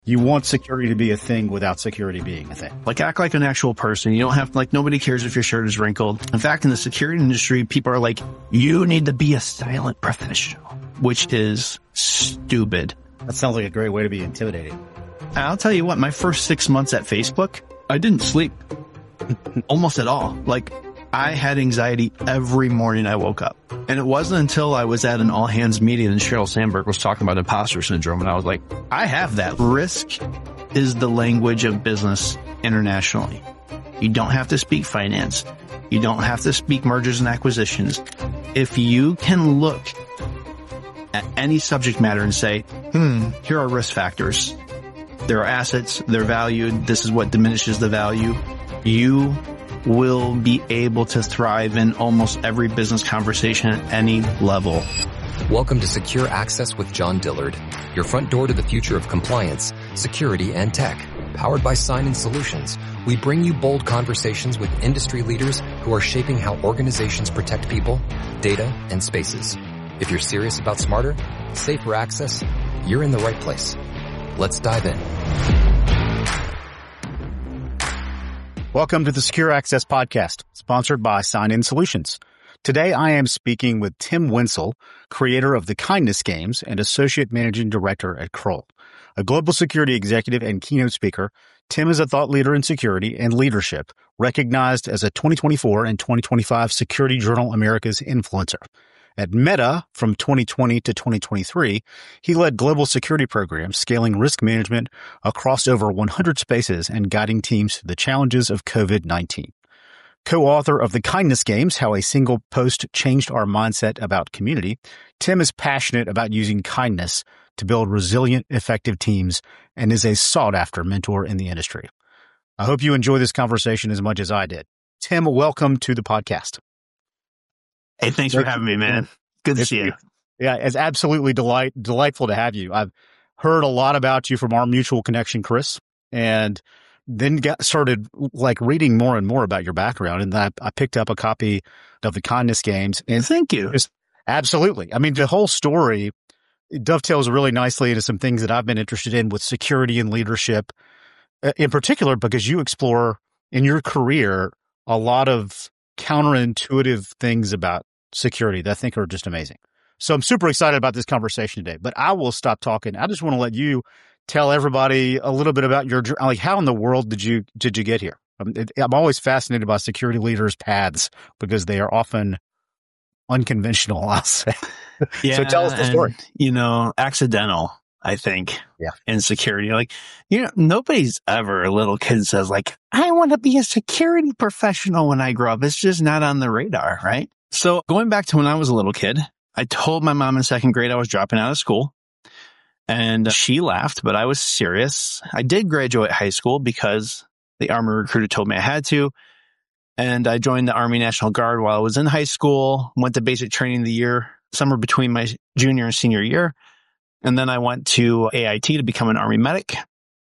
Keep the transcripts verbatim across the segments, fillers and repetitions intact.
You want security to be a thing without security being a thing. Like, act like an actual person. You don't have, like, nobody cares if your shirt is wrinkled. In fact, in the security industry, people are like, you need to be a silent professional, which is stupid. That sounds like a great way to be intimidating. I'll tell you what, my first six months at Facebook, I didn't sleep almost at all. Like, I had anxiety every morning I woke up. And it wasn't until I was at an all hands meeting and Sheryl Sandberg was talking about imposter syndrome. And I was like, I have that. Risk is the language of business internationally. You don't have to speak finance. You don't have to speak mergers and acquisitions. If you can look at any subject matter and say, hmm, here are risk factors. There are assets. They're valued. This is what diminishes the value. You will be able to thrive in almost every business conversation at any level. Welcome to Secure Access with John Dillard, your front door to the future of compliance, security, and tech. Powered by Sign-In Solutions, we bring you bold conversations with industry leaders who are shaping how organizations protect people, data, and spaces. If you're serious about smarter, safer access, you're in the right place. Let's dive in. Welcome to the Secure Access Podcast, sponsored by Sign-In Solutions. Today, I am speaking with Tim Wenzel, creator of the Kindness Games and Associate Managing Director at Kroll. A global security executive and keynote speaker, Tim is a thought leader in security and leadership, recognized as a twenty twenty-four and twenty twenty-five Security Journal America's influencer. At Meta from twenty twenty to twenty twenty-three, he led global security programs, scaling risk management across over one hundred spaces and guiding teams through the challenges of COVID nineteen. Co-author of The Kindness Games, How a Single Post Changed Our Mindset About Community, Tim is passionate about using kindness to build resilient, effective teams and is a sought-after mentor in the industry. I hope you enjoy this conversation as much as I did. Tim, welcome to the podcast. Hey, thanks for having me, man. Good to see you. Yeah, it's absolutely delight delightful to have you. I've heard a lot about you from our mutual connection, Chris, and then got started like reading more and more about your background. And then I, I picked up a copy of The Kindness Games. And thank you. Just, absolutely. I mean, the whole story dovetails really nicely into some things that I've been interested in with security and leadership, in particular, because you explore in your career a lot of counterintuitive things about security that I think are just amazing. So I'm super excited about this conversation today, but I will stop talking. I just want to let you tell everybody a little bit about your, like, how in the world did you, did you get here? I'm, it, I'm always fascinated by security leaders' paths because they are often unconventional, I'll say. Yeah, so tell us the story. And, you know, accidental, I think, yeah. in security. Like, you know, nobody's ever, a little kid says like, I want to be a security professional when I grow up. It's just not on the radar, right? So going back to when I was a little kid, I told my mom in second grade I was dropping out of school and she laughed, but I was serious. I did graduate high school because the Army recruiter told me I had to. And I joined the Army National Guard while I was in high school, went to basic training the year, somewhere between my junior and senior year. And then I went to A I T to become an Army medic.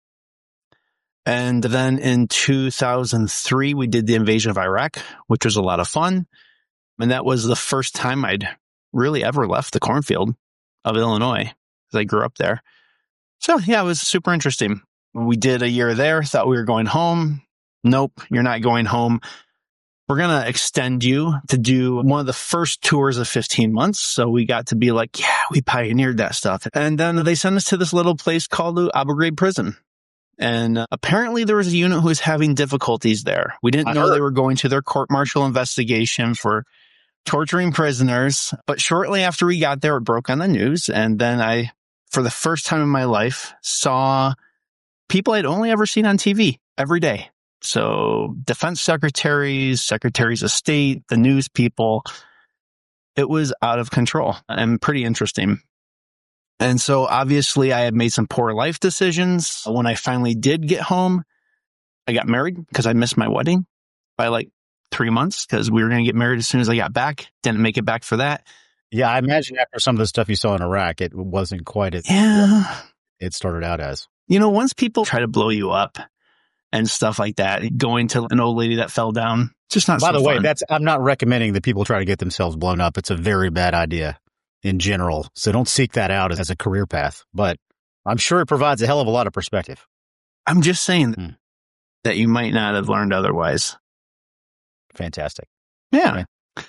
And then in two thousand three, we did the invasion of Iraq, which was a lot of fun. And that was the first time I'd really ever left the cornfield of Illinois, because I grew up there. So yeah, it was super interesting. We did a year there, thought we were going home. Nope, you're not going home. We're going to extend you to do one of the first tours of fifteen months. So we got to be like, yeah, we pioneered that stuff. And then they sent us to this little place called Abu Ghraib prison. And uh, apparently there was a unit who was having difficulties there. We didn't I know heard. They were going to their court-martial investigation for torturing prisoners. But shortly after we got there, it broke on the news. And then I, for the first time in my life, saw people I'd only ever seen on T V every day. So defense secretaries, secretaries of state, the news people. It was out of control and pretty interesting. And so obviously I had made some poor life decisions. When I finally did get home, I got married because I missed my wedding by like three months because we were going to get married as soon as I got back. Didn't make it back for that. Yeah, I imagine after some of the stuff you saw in Iraq, it wasn't quite as yeah. it started out as. You know, once people try to blow you up and stuff like that, going to an old lady that fell down, just not By so the way, fun. that's I'm not recommending that people try to get themselves blown up. It's a very bad idea in general. So don't seek that out as a career path. But I'm sure it provides a hell of a lot of perspective. I'm just saying Hmm. that you might not have learned otherwise. Fantastic. Yeah.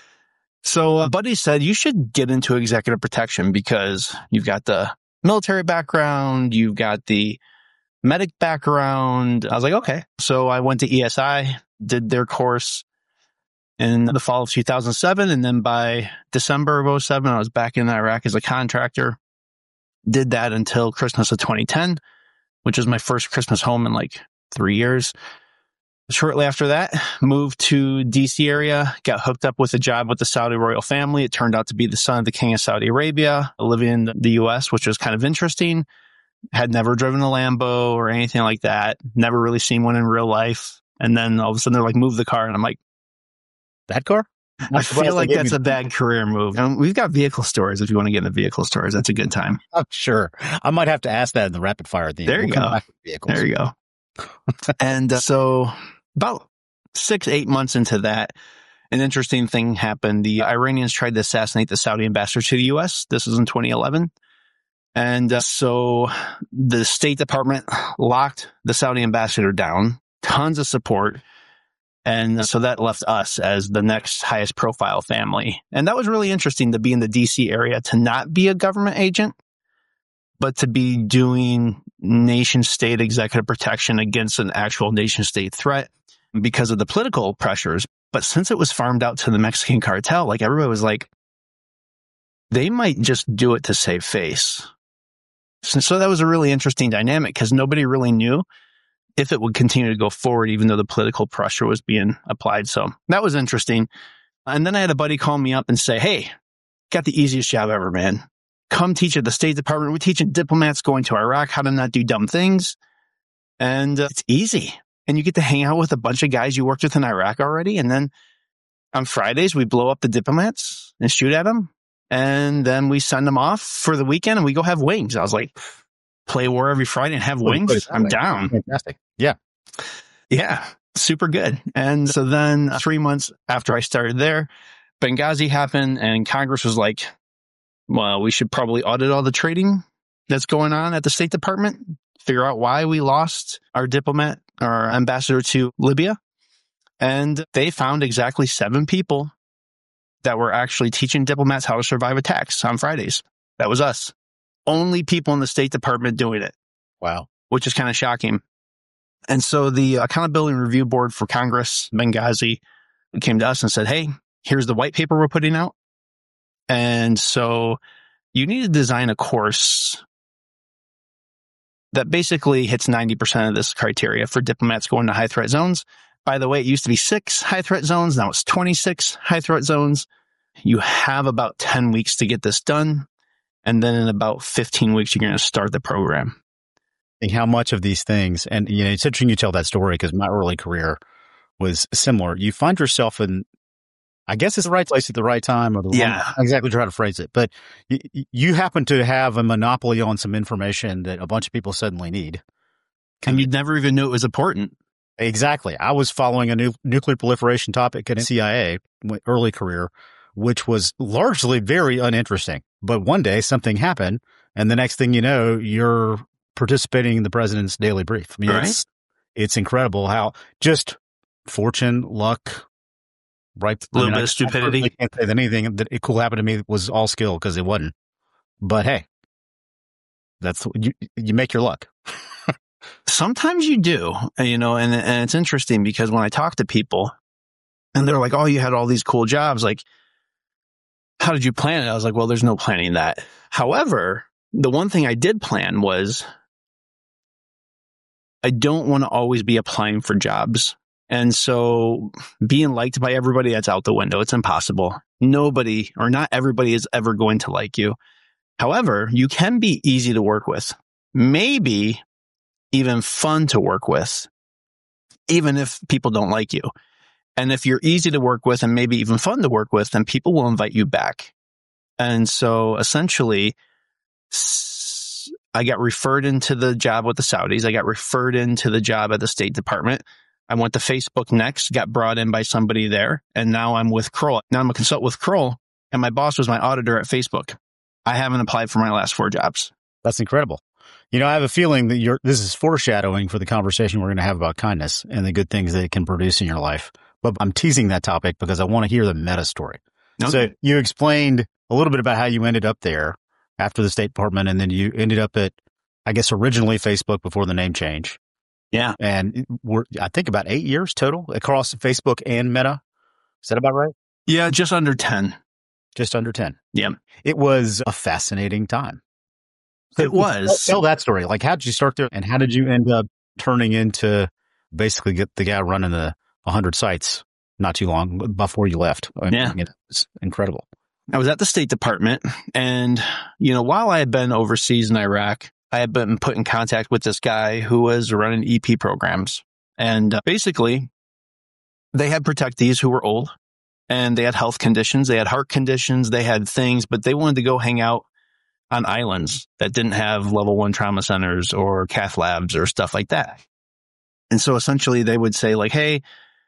So a buddy said you should get into executive protection because you've got the military background, you've got the medic background. I was like, okay. So I went to E S I, did their course in the fall of two thousand seven. And then by December of oh seven, I was back in Iraq as a contractor. Did that until Christmas of twenty ten, which was my first Christmas home in like three years. Shortly after that, moved to D C area, got hooked up with a job with the Saudi royal family. It turned out to be the son of the king of Saudi Arabia, living in the U S, which was kind of interesting. Had never driven a Lambo or anything like that. Never really seen one in real life. And then all of a sudden they're like, move the car. And I'm like, that car? I feel like that's a bad career move. And we've got vehicle stories. If you want to get into vehicle stories, that's a good time. I'm sure. I might have to ask that in the rapid fire thing. There you we'll go. There you go. And uh, so about six, eight months into that, an interesting thing happened. The Iranians tried to assassinate the Saudi ambassador to the U S. This was in twenty eleven. And uh, so the State Department locked the Saudi ambassador down, tons of support. And so that left us as the next highest profile family. And that was really interesting to be in the D C area, to not be a government agent, but to be doing nation state executive protection against an actual nation state threat because of the political pressures. But since it was farmed out to the Mexican cartel, like everybody was like, they might just do it to save face. So, so that was a really interesting dynamic because nobody really knew if it would continue to go forward, even though the political pressure was being applied. So that was interesting. And then I had a buddy call me up and say, hey, got the easiest job ever, man. Come teach at the State Department. We're teaching diplomats going to Iraq how to not do dumb things. And uh, it's easy. And you get to hang out with a bunch of guys you worked with in Iraq already. And then on Fridays, we blow up the diplomats and shoot at them. And then we send them off for the weekend and we go have wings. I was like, play war every Friday and have wings? I'm down. Fantastic. Yeah. Yeah. Super good. And so then three months after I started there, Benghazi happened and Congress was like, well, we should probably audit all the trading that's going on at the State Department, figure out why we lost our diplomat, our ambassador to Libya. And they found exactly seven people that were actually teaching diplomats how to survive attacks on Fridays. That was us. Only people in the State Department doing it. Wow. Which is kind of shocking. And so the Accountability and Review Board for Congress, Benghazi, came to us and said, hey, here's the white paper we're putting out. And so you need to design a course that basically hits ninety percent of this criteria for diplomats going to high threat zones. By the way, it used to be six high threat zones. Now it's twenty-six high threat zones. You have about ten weeks to get this done. And then in about fifteen weeks, you're going to start the program. How much of these things, and you know, it's interesting you tell that story because my early career was similar. You find yourself in, I guess it's the right place at the right time, or the yeah, wrong, exactly try to phrase it. But you, you happen to have a monopoly on some information that a bunch of people suddenly need, and you'd never even knew it was important. Exactly. I was following a nu- nuclear proliferation topic at C I A, early career, which was largely very uninteresting. But one day something happened, and the next thing you know, you're participating in the president's daily brief. I mean, right. it's, it's incredible how just fortune, luck, right? A little I mean, bit I, of stupidity. I can't say that anything that it cool happened to me was all skill because it wasn't. But hey, that's you. You make your luck. Sometimes you do, you know, and, and it's interesting because when I talk to people and they're like, oh, you had all these cool jobs. Like, how did you plan it? I was like, well, there's no planning that. However, the one thing I did plan was I don't want to always be applying for jobs. And so being liked by everybody, that's out the window. It's impossible. Nobody or not everybody is ever going to like you. However, you can be easy to work with. Maybe even fun to work with, even if people don't like you. And if you're easy to work with and maybe even fun to work with, then people will invite you back. And so essentially, I got referred into the job with the Saudis. I got referred into the job at the State Department. I went to Facebook next, got brought in by somebody there. And now I'm with Kroll. Now I'm a consultant with Kroll, and my boss was my auditor at Facebook. I haven't applied for my last four jobs. That's incredible. You know, I have a feeling that you're, this is foreshadowing for the conversation we're going to have about kindness and the good things that it can produce in your life. But I'm teasing that topic because I want to hear the meta story. Okay. So you explained a little bit about how you ended up there after the State Department, and then you ended up at, I guess, originally Facebook before the name change. Yeah. And we're, I think about eight years total across Facebook and Meta. Is that about right? Yeah, just under ten. Just under ten. Yeah. It was a fascinating time. So it was. Tell, tell that story. Like, how did you start there, and how did you end up turning into basically get the guy running the one hundred sites not too long before you left? I yeah. mean, it's incredible. I was at the State Department, and, you know, while I had been overseas in Iraq, I had been put in contact with this guy who was running E P programs. And uh, basically, they had protectees who were old, and they had health conditions. They had heart conditions. They had things, but they wanted to go hang out on islands that didn't have level one trauma centers or cath labs or stuff like that. And so essentially they would say like, hey,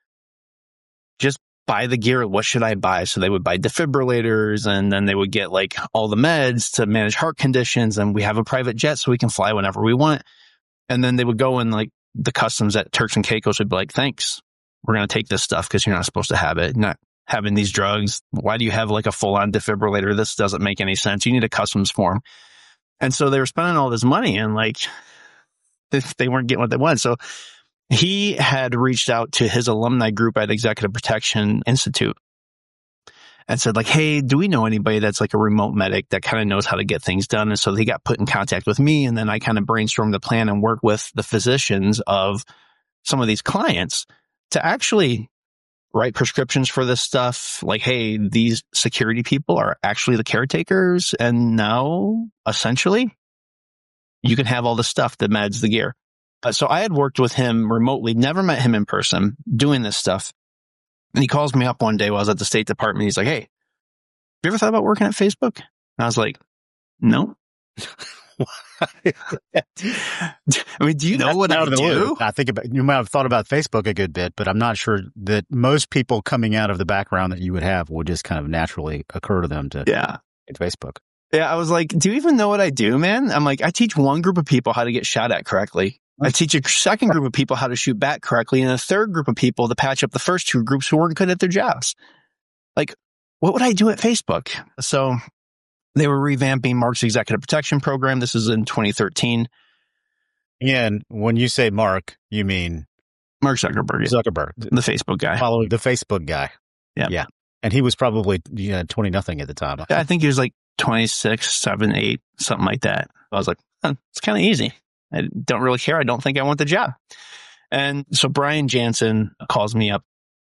just buy the gear. What should I buy? So they would buy defibrillators, and then they would get like all the meds to manage heart conditions. And we have a private jet so we can fly whenever we want. And then they would go, and like the customs at Turks and Caicos would be like, thanks, we're going to take this stuff because you're not supposed to have it. Not having these drugs. Why do you have like a full on defibrillator? This doesn't make any sense. You need a customs form. And so they were spending all this money, and like they weren't getting what they wanted. So he had reached out to his alumni group at Executive Protection Institute and said like, hey, do we know anybody that's like a remote medic that kind of knows how to get things done? And so he got put in contact with me, and then I kind of brainstormed the plan and worked with the physicians of some of these clients to actually write prescriptions for this stuff. Like, hey, these security people are actually the caretakers, and now essentially you can have all the stuff, the meds, the gear. Uh, so I had worked with him remotely, never met him in person, doing this stuff. And he calls me up one day while I was at the State Department. He's like, hey, have you ever thought about working at Facebook? And I was like, no. I mean, do you know what I do? I think about, you might have thought about Facebook a good bit, but I'm not sure that most people coming out of the background that you would have would just kind of naturally occur to them to yeah. get Facebook. Yeah, I was like, do you even know what I do, man? I'm like, I teach one group of people how to get shot at correctly. I teach a second group of people how to shoot back correctly, and a third group of people to patch up the first two groups who weren't good at their jobs. Like, what would I do at Facebook? So they were revamping Mark's executive protection program. This is in twenty thirteen. And when you say Mark, you mean Mark Zuckerberg. Zuckerberg, the Facebook guy. Following the Facebook guy. Yeah. Yeah. And he was probably you know, twenty nothing at the time. Yeah, I think he was like twenty-six, seven, eight, something like that. I was like, huh, it's kind of easy. I don't really care. I don't think I want the job. And so Brian Jansen calls me up,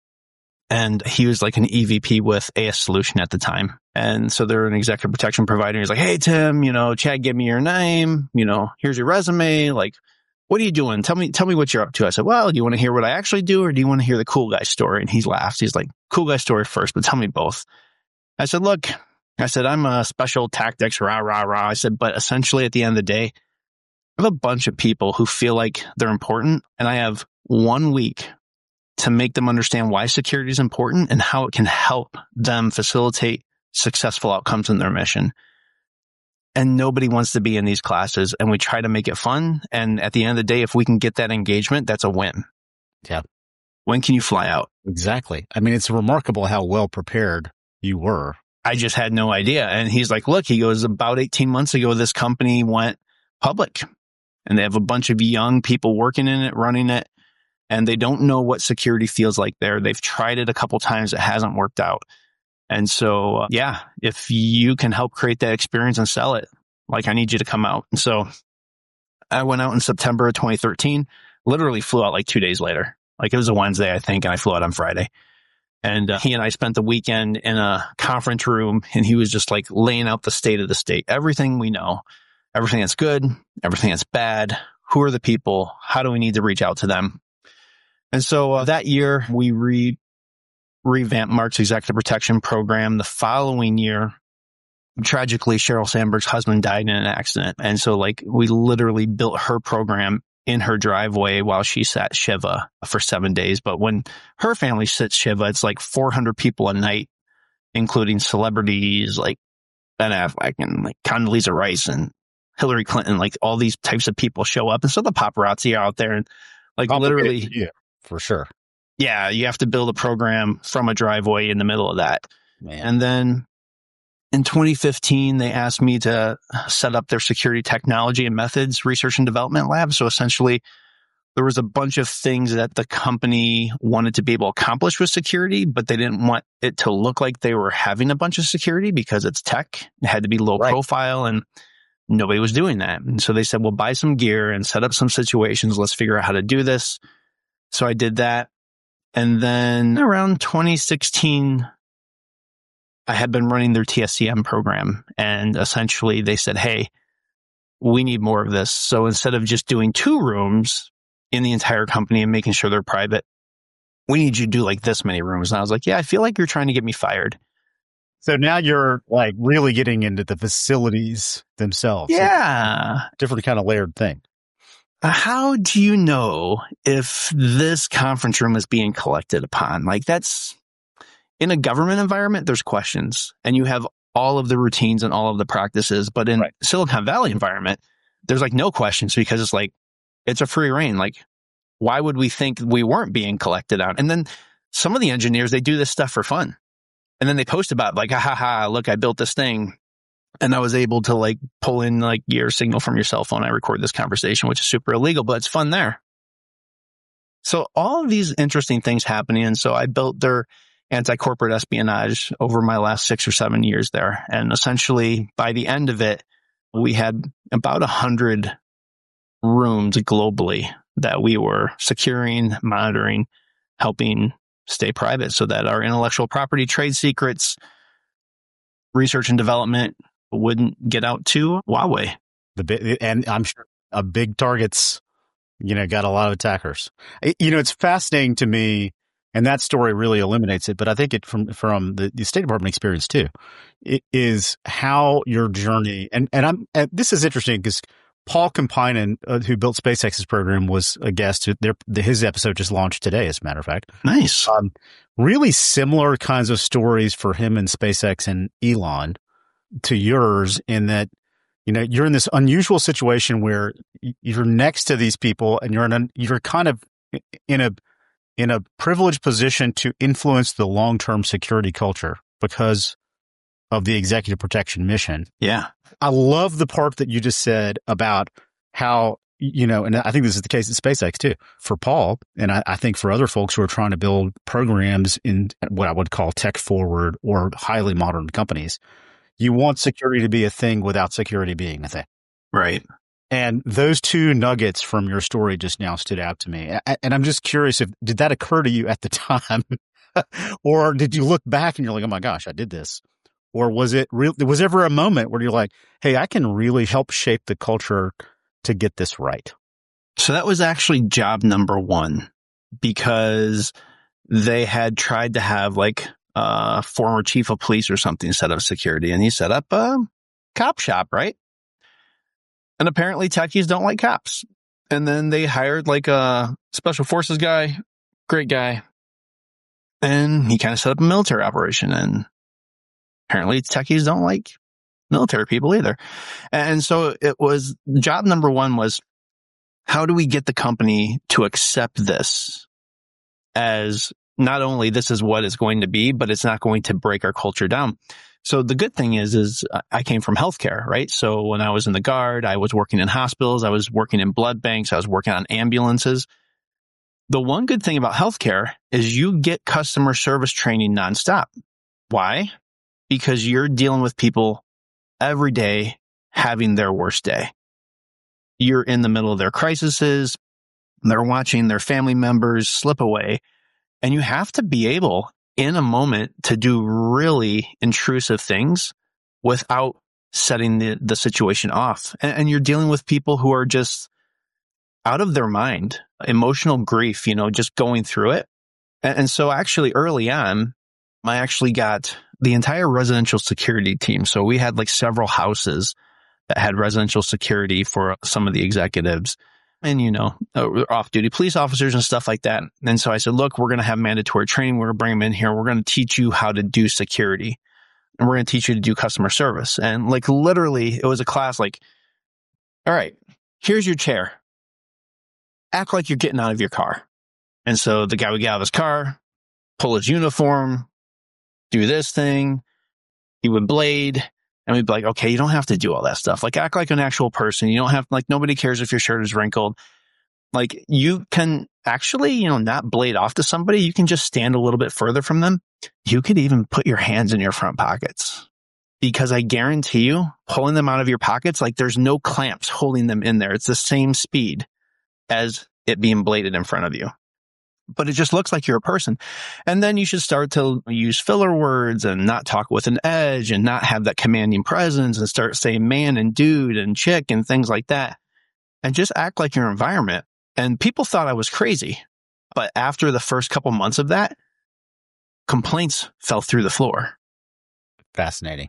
and he was like an E V P with A S Solution at the time. And so they're an executive protection provider. He's like, hey, Tim, you know, Chad, give me your name. You know, here's your resume. Like, what are you doing? Tell me, tell me what you're up to. I said, well, do you want to hear what I actually do, or do you want to hear the cool guy story? And he laughed. He's like, cool guy story first, but tell me both. I said, look, I said, I'm a special tactics, rah, rah, rah. I said, but essentially at the end of the day, I have a bunch of people who feel like they're important, and I have one week to make them understand why security is important and how it can help them facilitate successful outcomes in their mission. And nobody wants to be in these classes, and we try to make it fun. And at the end of the day, if we can get that engagement, that's a win. Yeah. When can you fly out? Exactly. I mean, it's remarkable how well prepared you were. I just had no idea. And he's like, look, he goes, about eighteen months ago, this company went public. And they have a bunch of young people working in it, running it, and they don't know what security feels like there. They've tried it a couple times. It hasn't worked out. And so, uh, yeah, if you can help create that experience and sell it, like, I need you to come out. And so I went out in September of twenty thirteen, literally flew out like two days later. Like, it was a Wednesday, I think, and I flew out on Friday. And uh, he and I spent the weekend in a conference room, and he was just like laying out the state of the state, everything we know. Everything that's good, everything that's bad, who are the people, how do we need to reach out to them? And so uh, that year, we re- revamped Mark's executive protection program. The following year, tragically, Sheryl Sandberg's husband died in an accident. And so like we literally built her program in her driveway while she sat Shiva for seven days. But when her family sits Shiva, it's like four hundred people a night, including celebrities like Ben Affleck and like Condoleezza Rice and Hillary Clinton, like all these types of people show up. And so the paparazzi are out there and like literally, yeah, for sure. Yeah, you have to build a program from a driveway in the middle of that. Man. And then in twenty fifteen, they asked me to set up their security technology and methods research and development lab. So essentially, there was a bunch of things that the company wanted to be able to accomplish with security, but they didn't want it to look like they were having a bunch of security because it's tech. It had to be low Right. profile and nobody was doing that. And so they said, well, buy some gear and set up some situations. Let's figure out how to do this. So I did that. And then around twenty sixteen, I had been running their T S C M program. And essentially they said, hey, we need more of this. So instead of just doing two rooms in the entire company and making sure they're private, we need you to do like this many rooms. And I was like, yeah, I feel like you're trying to get me fired. So now you're like really getting into the facilities themselves. Yeah. It's a different kind of layered thing. How do you know if this conference room is being collected upon? Like that's in a government environment, there's questions and you have all of the routines and all of the practices. But in Right. Silicon Valley environment, there's like no questions because it's like, it's a free reign. Like, why would we think we weren't being collected on? And then some of the engineers, they do this stuff for fun. And then they post about like, ha ha ha, look, I built this thing. And I was able to like pull in like your signal from your cell phone. I record this conversation, which is super illegal, but it's fun there. So all of these interesting things happening. And so I built their anti-corporate espionage over my last six or seven years there. And essentially by the end of it, we had about a hundred rooms globally that we were securing, monitoring, helping stay private so that our intellectual property, trade secrets, research and development wouldn't get out to Huawei. The big, and I'm sure a big targets, you know, got a lot of attackers. It- you know, it's fascinating to me, and that story really eliminates it. But I think it from from the, the State Department experience too, it is how your journey. And and I'm and this is interesting because Paul Kampinen, uh, who built SpaceX's program, was a guest. Their his episode just launched today, as a matter of fact. Nice. Um, really similar kinds of stories for him and SpaceX and Elon to yours in that, you know, you're in this unusual situation where you're next to these people and you're in a, you're kind of in a, in a privileged position to influence the long-term security culture because of the executive protection mission. Yeah. I love the part that you just said about how, you know, and I think this is the case at SpaceX too, for Paul. And I, I think for other folks who are trying to build programs in what I would call tech forward or highly modern companies, you want security to be a thing without security being a thing. Right. And those two nuggets from your story just now stood out to me. And I'm just curious if, did that occur to you at the time or did you look back and you're like, oh my gosh, I did this? Or was it real? Was there ever a moment where you're like, hey, I can really help shape the culture to get this right? So that was actually job number one because they had tried to have like a former chief of police or something set up security and he set up a cop shop, right? And apparently techies don't like cops. And then they hired like a special forces guy, great guy. And he kind of set up a military operation and apparently techies don't like military people either. And so it was job number one was how do we get the company to accept this as not only this is what it's going to be, but it's not going to break our culture down. So the good thing is, is I came from healthcare, right? So when I was in the Guard, I was working in hospitals, I was working in blood banks, I was working on ambulances. The one good thing about healthcare is you get customer service training nonstop. Why? Because you're dealing with people every day having their worst day. You're in the middle of their crises. They're watching their family members slip away. And you have to be able in a moment to do really intrusive things without setting the, the situation off. And, and you're dealing with people who are just out of their mind, emotional grief, you know, just going through it. And, and so actually early on, I actually got the entire residential security team. So we had like several houses that had residential security for some of the executives and, you know, off-duty police officers and stuff like that. And so I said, look, we're going to have mandatory training. We're going to bring them in here. We're going to teach you how to do security and we're going to teach you to do customer service. And like literally it was a class like all right, here's your chair. Act like you're getting out of your car. And so the guy would get out of his car, pull his uniform, do this thing. He would blade. And we'd be like, okay, you don't have to do all that stuff. Like, act like an actual person. You don't have, like, nobody cares if your shirt is wrinkled. Like, you can actually, you know, not blade off to somebody. You can just stand a little bit further from them. You could even put your hands in your front pockets. Because I guarantee you, pulling them out of your pockets, like, there's no clamps holding them in there. It's the same speed as it being bladed in front of you. But it just looks like you're a person. And then you should start to use filler words and not talk with an edge and not have that commanding presence and start saying man and dude and chick and things like that. And just act like your environment. And people thought I was crazy. But after the first couple months of that, complaints fell through the floor. Fascinating.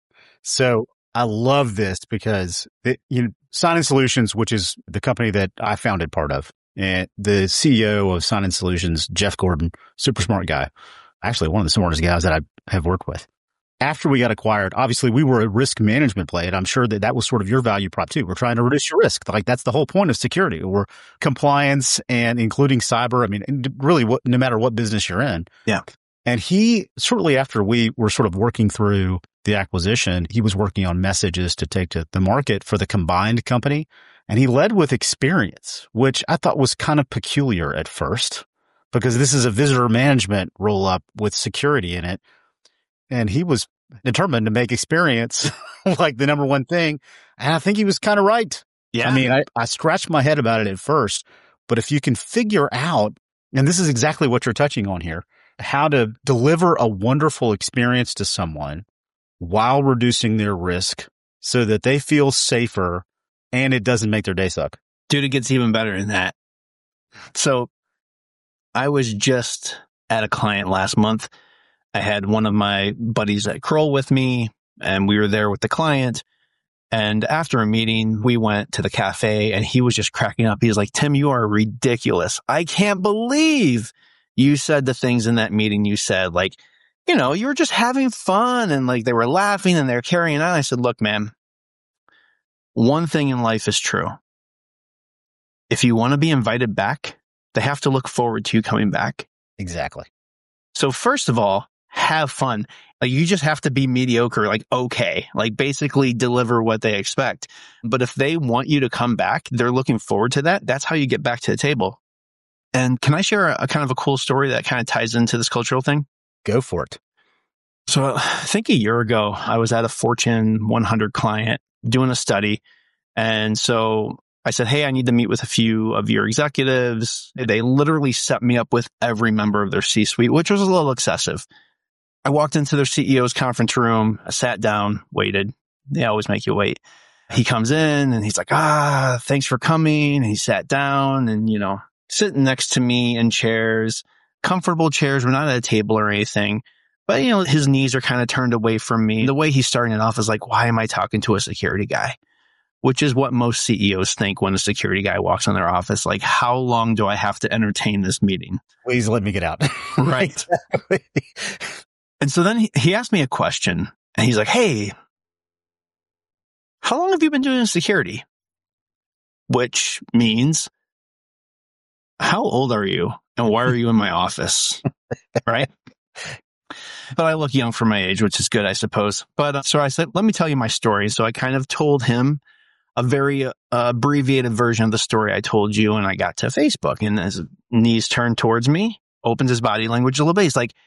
So I love this because it, you know, Sign-In Solutions, which is the company that I founded part of, and the C E O of Sign-In Solutions, Jeff Gordon, super smart guy, actually one of the smartest guys that I have worked with. After we got acquired, obviously we were a risk management play, and I'm sure that that was sort of your value prop too. We're trying to reduce your risk. Like, that's the whole point of security. We're compliance and including cyber. I mean, really, what, no matter what business you're in. Yeah. And he, shortly after we were sort of working through the acquisition, he was working on messages to take to the market for the combined company. And he led with experience, which I thought was kind of peculiar at first, because this is a visitor management roll up with security in it. And he was determined to make experience like the number one thing. And I think he was kind of right. Yeah. I mean, I, I scratched my head about it at first, but if you can figure out, and this is exactly what you're touching on here, how to deliver a wonderful experience to someone while reducing their risk so that they feel safer and it doesn't make their day suck. Dude, it gets even better than that. So I was just at a client last month. I had one of my buddies at Kroll with me, and we were there with the client. And after a meeting, we went to the cafe, and he was just cracking up. He was like, Tim, you are ridiculous. I can't believe you said the things in that meeting you said. Like, you know, you were just having fun, and like they were laughing and they're carrying on. I said, look, man, one thing in life is true. If you want to be invited back, they have to look forward to you coming back. Exactly. So first of all, have fun. Like, you just have to be mediocre, like, okay, like basically deliver what they expect. But if they want you to come back, they're looking forward to that. That's how you get back to the table. And can I share a, a kind of a cool story that kind of ties into this cultural thing? Go for it. So I think a year ago, I was at a Fortune one hundred client doing a study. And so I said, hey, I need to meet with a few of your executives. They literally set me up with every member of their C-suite, which was a little excessive. I walked into their C E O's conference room. I sat down, waited. They always make you wait. He comes in and he's like, ah, thanks for coming. And he sat down and, you know, sitting next to me in chairs, comfortable chairs. We're not at a table or anything. But, you know, his knees are kind of turned away from me. The way he's starting it off is like, why am I talking to a security guy? Which is what most C E Os think when a security guy walks in their office. Like, how long do I have to entertain this meeting? Please let me get out. Right. And so then he, he asked me a question, and he's like, hey, how long have you been doing security? Which means, how old are you? And why are you in my office? Right? But I look young for my age, which is good, I suppose. But uh, so I said, let me tell you my story. So I kind of told him a very uh, abbreviated version of the story I told you, and I got to Facebook. And his knees turned towards me, opens his body language a little bit. He's like,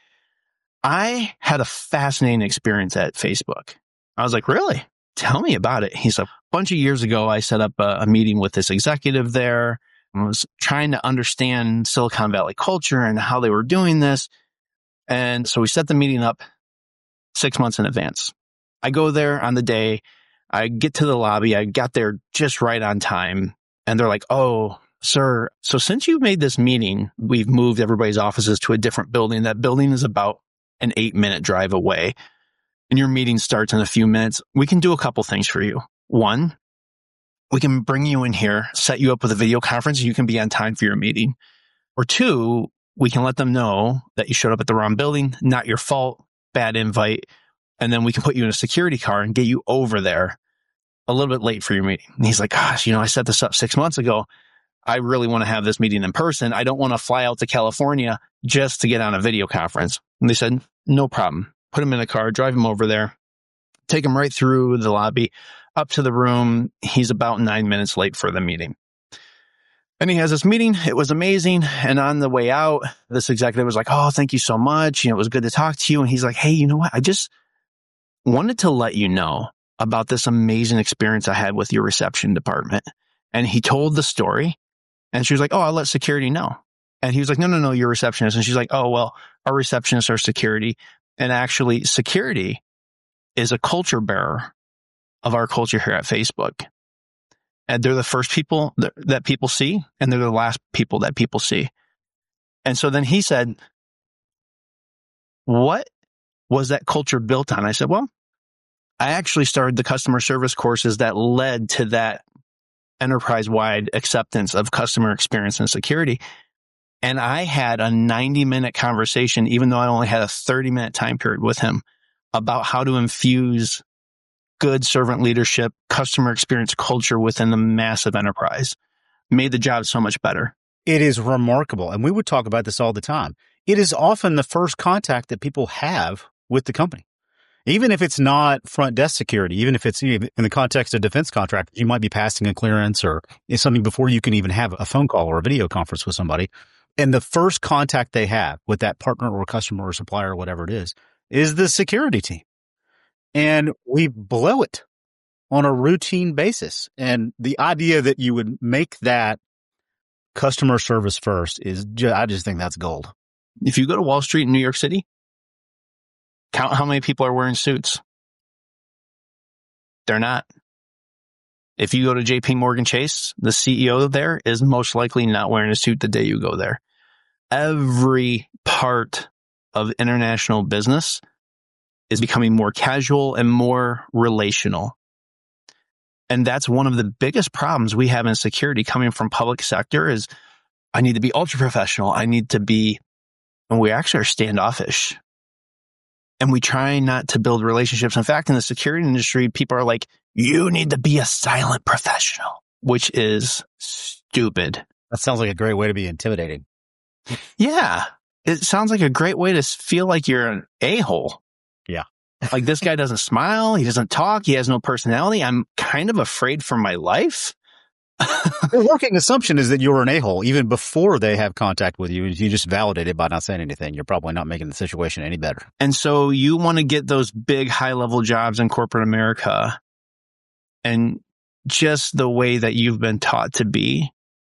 I had a fascinating experience at Facebook. I was like, really? Tell me about it. He's like, a bunch of years ago, I set up a, a meeting with this executive there. I was trying to understand Silicon Valley culture and how they were doing this. And so we set the meeting up six months in advance. I go there on the day. I get to the lobby. I got there just right on time. And they're like, oh, sir, so since you made this meeting, we've moved everybody's offices to a different building. That building is about an eight minute drive away. And your meeting starts in a few minutes. We can do a couple things for you. One, we can bring you in here, set you up with a video conference. You can be on time for your meeting. Or two, we can let them know that you showed up at the wrong building, not your fault, bad invite. And then we can put you in a security car and get you over there a little bit late for your meeting. And he's like, gosh, you know, I set this up six months ago. I really want to have this meeting in person. I don't want to fly out to California just to get on a video conference. And they said, no problem. Put him in a car, drive him over there, take him right through the lobby, up to the room. He's about nine minutes late for the meeting. And he has this meeting. It was amazing. And on the way out, this executive was like, oh, thank you so much. You know, it was good to talk to you. And he's like, hey, you know what? I just wanted to let you know about this amazing experience I had with your reception department. And he told the story. And she was like, oh, I'll let security know. And he was like, no, no, no, you're a receptionist. And she's like, oh, well, our receptionists are security. And actually, security is a culture bearer of our culture here at Facebook. And they're the first people that, that people see, and they're the last people that people see. And so then he said, what was that culture built on? I said, well, I actually started the customer service courses that led to that enterprise-wide acceptance of customer experience and security. And I had a ninety minute conversation, even though I only had a thirty minute time period with him, about how to infuse good servant leadership, customer experience culture within the massive enterprise. Made the job so much better. It is remarkable. And we would talk about this all the time. It is often the first contact that people have with the company. Even if it's not front desk security, even if it's in the context of defense contract, you might be passing a clearance or something before you can even have a phone call or a video conference with somebody. And the first contact they have with that partner or customer or supplier or whatever it is, is the security team. And we blow it on a routine basis. And the idea that you would make that customer service first is, ju- I just think that's gold. If you go to Wall Street in New York City, count how many people are wearing suits. They're not. If you go to J P Morgan Chase, the C E O there is most likely not wearing a suit the day you go there. Every part of international business is becoming more casual and more relational. And that's one of the biggest problems we have in security coming from public sector is I need to be ultra professional. I need to be, and we actually are standoffish. And we try not to build relationships. In fact, in the security industry, people are like, you need to be a silent professional, which is stupid. That sounds like a great way to be intimidating. Yeah. It sounds like a great way to feel like you're an a-hole. Yeah. Like this guy doesn't smile. He doesn't talk. He has no personality. I'm kind of afraid for my life. The working assumption is that you're an a-hole even before they have contact with you. You just validate it by not saying anything. You're probably not making the situation any better. And so you want to get those big high level jobs in corporate America, and just the way that you've been taught to be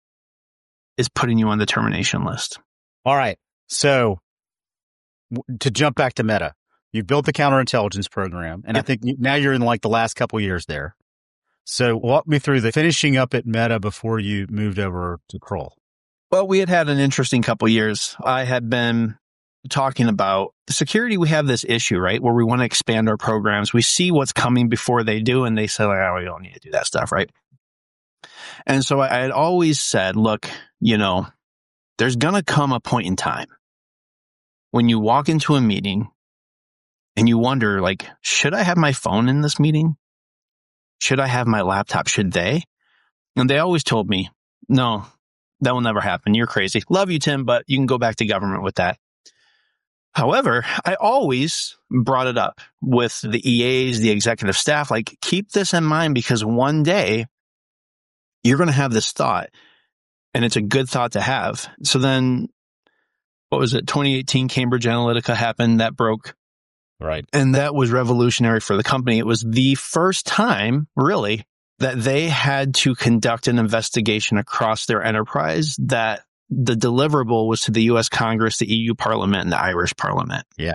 is putting you on the termination list. All right. So w- to jump back to Meta, you built the counterintelligence program, and yep. I think you, now you're in like the last couple of years there. So walk me through the finishing up at Meta before you moved over to Kroll. Well, we had had an interesting couple of years. I had been talking about security. We have this issue, right, where we want to expand our programs. We see what's coming before they do, and they say, like, oh, we don't need to do that stuff, right? And so I had always said, look, you know, there's going to come a point in time when you walk into a meeting and you wonder, like, should I have my phone in this meeting? Should I have my laptop? Should they? And they always told me, no, that will never happen. You're crazy. Love you, Tim, but you can go back to government with that. However, I always brought it up with the E As, the executive staff, like, keep this in mind because one day you're going to have this thought and it's a good thought to have. So then, what was it? twenty eighteen Cambridge Analytica happened. That broke. Right. And that was revolutionary for the company. It was the first time, really, that they had to conduct an investigation across their enterprise that the deliverable was to the U S Congress, the E U Parliament, and the Irish Parliament. Yeah.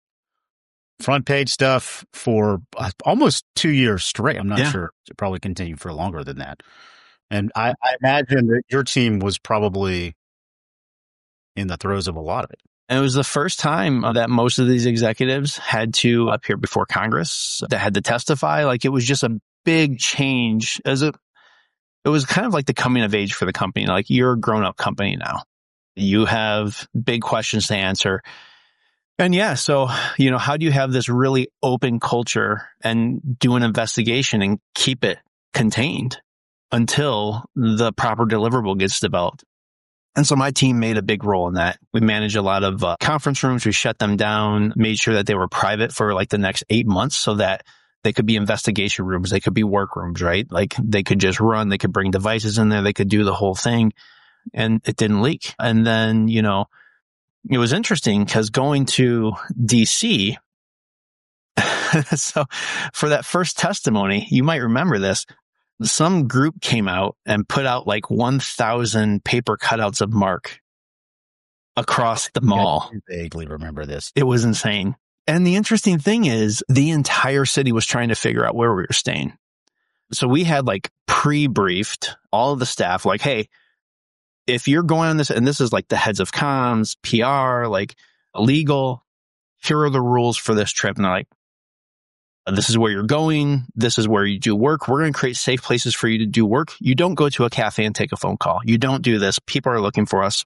Front page stuff for almost two years straight. I'm not yeah. sure. It probably continued for longer than that. And I, I imagine that your team was probably in the throes of a lot of it. And it was the first time that most of these executives had to appear before Congress, that had to testify. Like, it was just a big change. As a, it was kind of like the coming of age for the company. Like, you're a grown-up company now. You have big questions to answer. And yeah, so, you know, how do you have this really open culture and do an investigation and keep it contained until the proper deliverable gets developed? And so my team made a big role in that. We managed a lot of uh, conference rooms. We shut them down, made sure that they were private for like the next eight months so that they could be investigation rooms. They could be work rooms, right? Like they could just run. They could bring devices in there. They could do the whole thing and it didn't leak. And then, you know, it was interesting because going to D C, so for that first testimony, you might remember this, some group came out and put out like one thousand paper cutouts of Mark across the mall. I vaguely remember this. It was insane. And the interesting thing is the entire city was trying to figure out where we were staying. So we had like pre-briefed all of the staff like, hey, if you're going on this, and this is like the heads of comms, P R, like legal, here are the rules for this trip. And they're like, this is where you're going. This is where you do work. We're going to create safe places for you to do work. You don't go to a cafe and take a phone call. You don't do this. People are looking for us.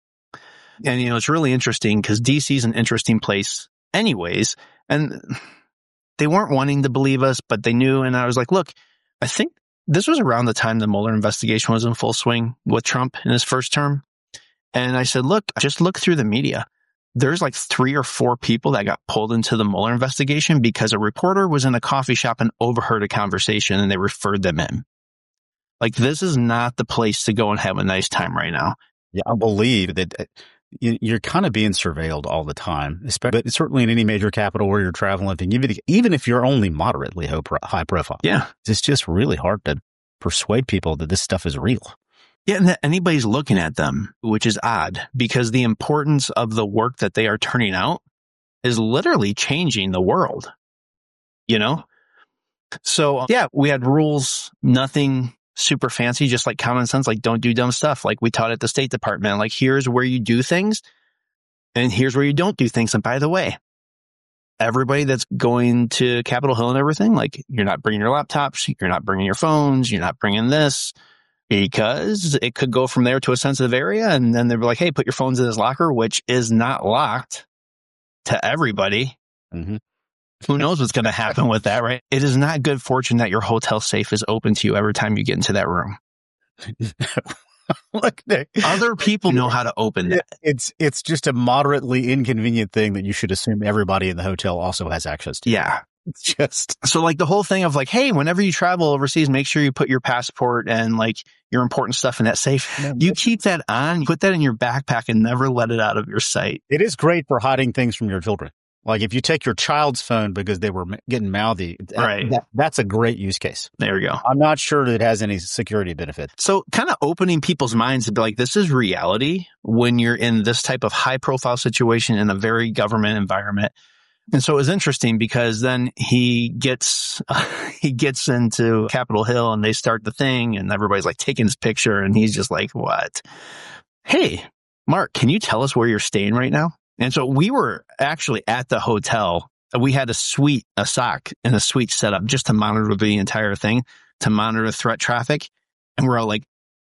And, you know, it's really interesting because D C is an interesting place anyways. And they weren't wanting to believe us, but they knew. And I was like, look, I think this was around the time the Mueller investigation was in full swing with Trump in his first term. And I said, look, just look through the media. There's like three or four people that got pulled into the Mueller investigation because a reporter was in a coffee shop and overheard a conversation and they referred them in. Like, this is not the place to go and have a nice time right now. Yeah, I believe that you're kind of being surveilled all the time, but certainly in any major capital where you're traveling, even if you're only moderately high profile. Yeah. It's just really hard to persuade people that this stuff is real. Yeah, and that anybody's looking at them, which is odd because the importance of the work that they are turning out is literally changing the world, you know? So yeah, we had rules, nothing super fancy, just like common sense, like don't do dumb stuff. Like we taught at the State Department, like here's where you do things and here's where you don't do things. And by the way, everybody that's going to Capitol Hill and everything, like you're not bringing your laptops, you're not bringing your phones, you're not bringing this because it could go from there to a sensitive area. And then they'd be like, hey, put your phones in this locker, which is not locked to everybody. Mm-hmm. Who knows what's going to happen with that, right? It is not good fortune that your hotel safe is open to you every time you get into that room. Look, other people know how to open that. It's it's just a moderately inconvenient thing that you should assume everybody in the hotel also has access to. Yeah. It's just so like the whole thing of like, hey, whenever you travel overseas, make sure you put your passport and like your important stuff in that safe. Yeah. You keep that on, you put that in your backpack and never let it out of your sight. It is great for hiding things from your children. Like if you take your child's phone because they were getting mouthy, right. that, that's a great use case. There we go. I'm not sure that it has any security benefit. So kind of opening people's minds to be like, this is reality when you're in this type of high profile situation in a very government environment. And so it was interesting because then he gets, uh, he gets into Capitol Hill and they start the thing and everybody's like taking his picture and he's just like, what? Hey, Mark, can you tell us where you're staying right now? And so we were actually at the hotel. We had a suite, a S O C and a suite set up just to monitor the entire thing, to monitor threat traffic. And we're all like,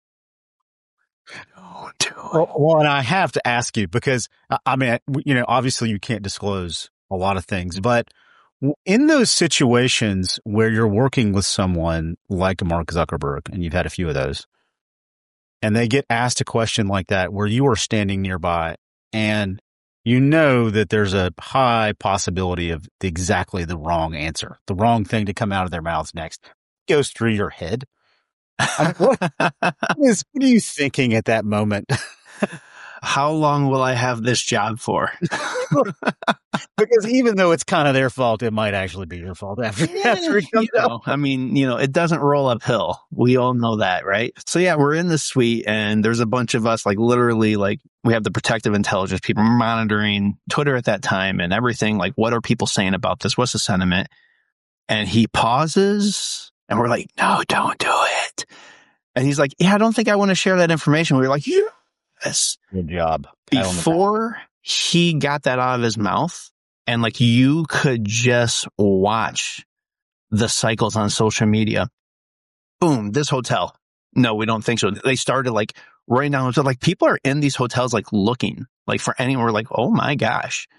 don't do it. Well, well, and I have to ask you because, I mean, you know, obviously you can't disclose a lot of things, but in those situations where you're working with someone like Mark Zuckerberg, and you've had a few of those, and they get asked a question like that where you are standing nearby and you know that there's a high possibility of exactly the wrong answer, the wrong thing to come out of their mouths next, it goes through your head. I mean, what, what, is, what are you thinking at that moment? How long will I have this job for? Because even though it's kind of their fault, it might actually be your fault after, yeah, after it comes you know, out. I mean, you know, it doesn't roll uphill. We all know that, right? So yeah, we're in the suite and there's a bunch of us, like literally, like we have the protective intelligence people monitoring Twitter at that time and everything. Like, what are people saying about this? What's the sentiment? And he pauses and we're like, no, don't do it. And he's like, yeah, I don't think I want to share that information. We were like, yeah. Yes. Good job. Before he got that out of his mouth and like you could just watch the cycles on social media. Boom, this hotel. No, we don't think so. They started like right now. So like people are in these hotels like looking like for anyone. We're like, oh my gosh.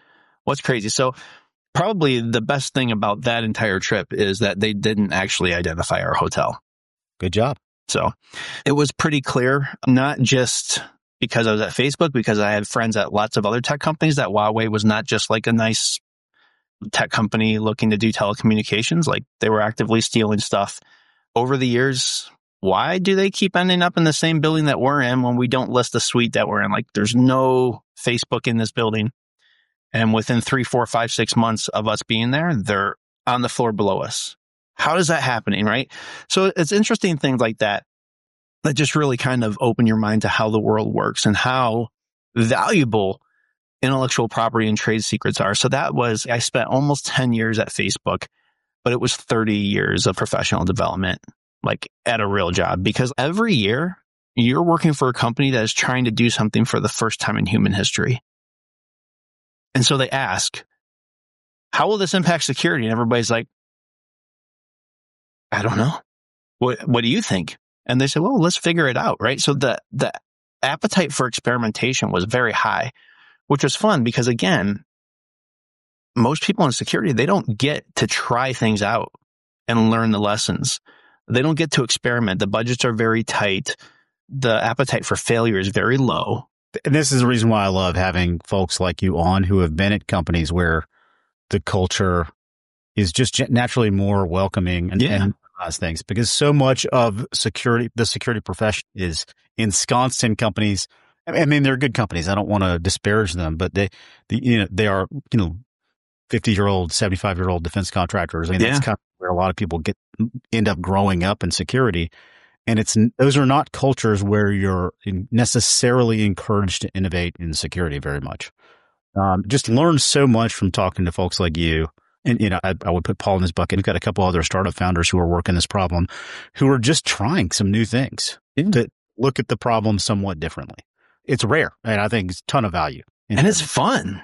What's crazy? So probably the best thing about that entire trip is that they didn't actually identify our hotel. Good job. So it was pretty clear, not just because I was at Facebook, because I had friends at lots of other tech companies, that Huawei was not just like a nice tech company looking to do telecommunications. Like, they were actively stealing stuff. Over the years, why do they keep ending up in the same building that we're in when we don't list the suite that we're in? Like, there's no Facebook in this building. And within three, four, five, six months of us being there, they're on the floor below us. How is that happening, right? So it's interesting things like that that just really kind of open your mind to how the world works and how valuable intellectual property and trade secrets are. So that was, I spent almost ten years at Facebook, but it was thirty years of professional development, like at a real job, because every year you're working for a company that is trying to do something for the first time in human history. And so they ask, how will this impact security? And everybody's like, I don't know. What What do you think? And they said, well, let's figure it out, right? So the the appetite for experimentation was very high, which was fun because, again, most people in security, they don't get to try things out and learn the lessons. They don't get to experiment. The budgets are very tight. The appetite for failure is very low. And this is the reason why I love having folks like you on who have been at companies where the culture is just naturally more welcoming and, yeah. and those things, because so much of security, the security profession is ensconced in companies. I mean, they're good companies. I don't want to disparage them, but they, the, you know, they are, you know, fifty year old, seventy-five year old defense contractors. I mean, yeah. that's kind of where a lot of people get, end up growing up in security. And it's, those are not cultures where you're necessarily encouraged to innovate in security very much. Um, just learned so much from talking to folks like you. And, you know, I, I would put Paul in his bucket. We've got a couple other startup founders who are working this problem, who are just trying some new things yeah. to look at the problem somewhat differently. It's rare, and I think it's a ton of value. And it's fun.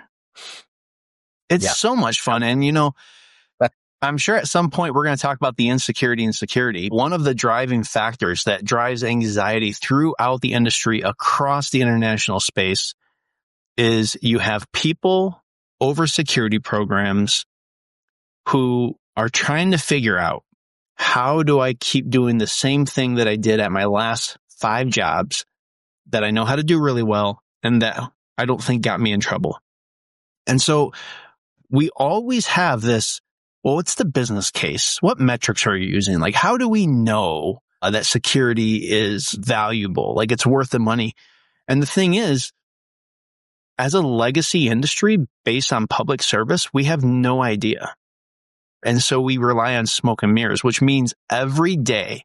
It's yeah. so much fun. And, you know, I'm sure at some point we're going to talk about the insecurity and security. One of the driving factors that drives anxiety throughout the industry across the international space is you have people over security programs who are trying to figure out, how do I keep doing the same thing that I did at my last five jobs that I know how to do really well and that I don't think got me in trouble? And so we always have this, well, what's the business case? What metrics are you using? Like, how do we know uh, that security is valuable? Like, it's worth the money. And the thing is, as a legacy industry based on public service, we have no idea. And so we rely on smoke and mirrors, which means every day,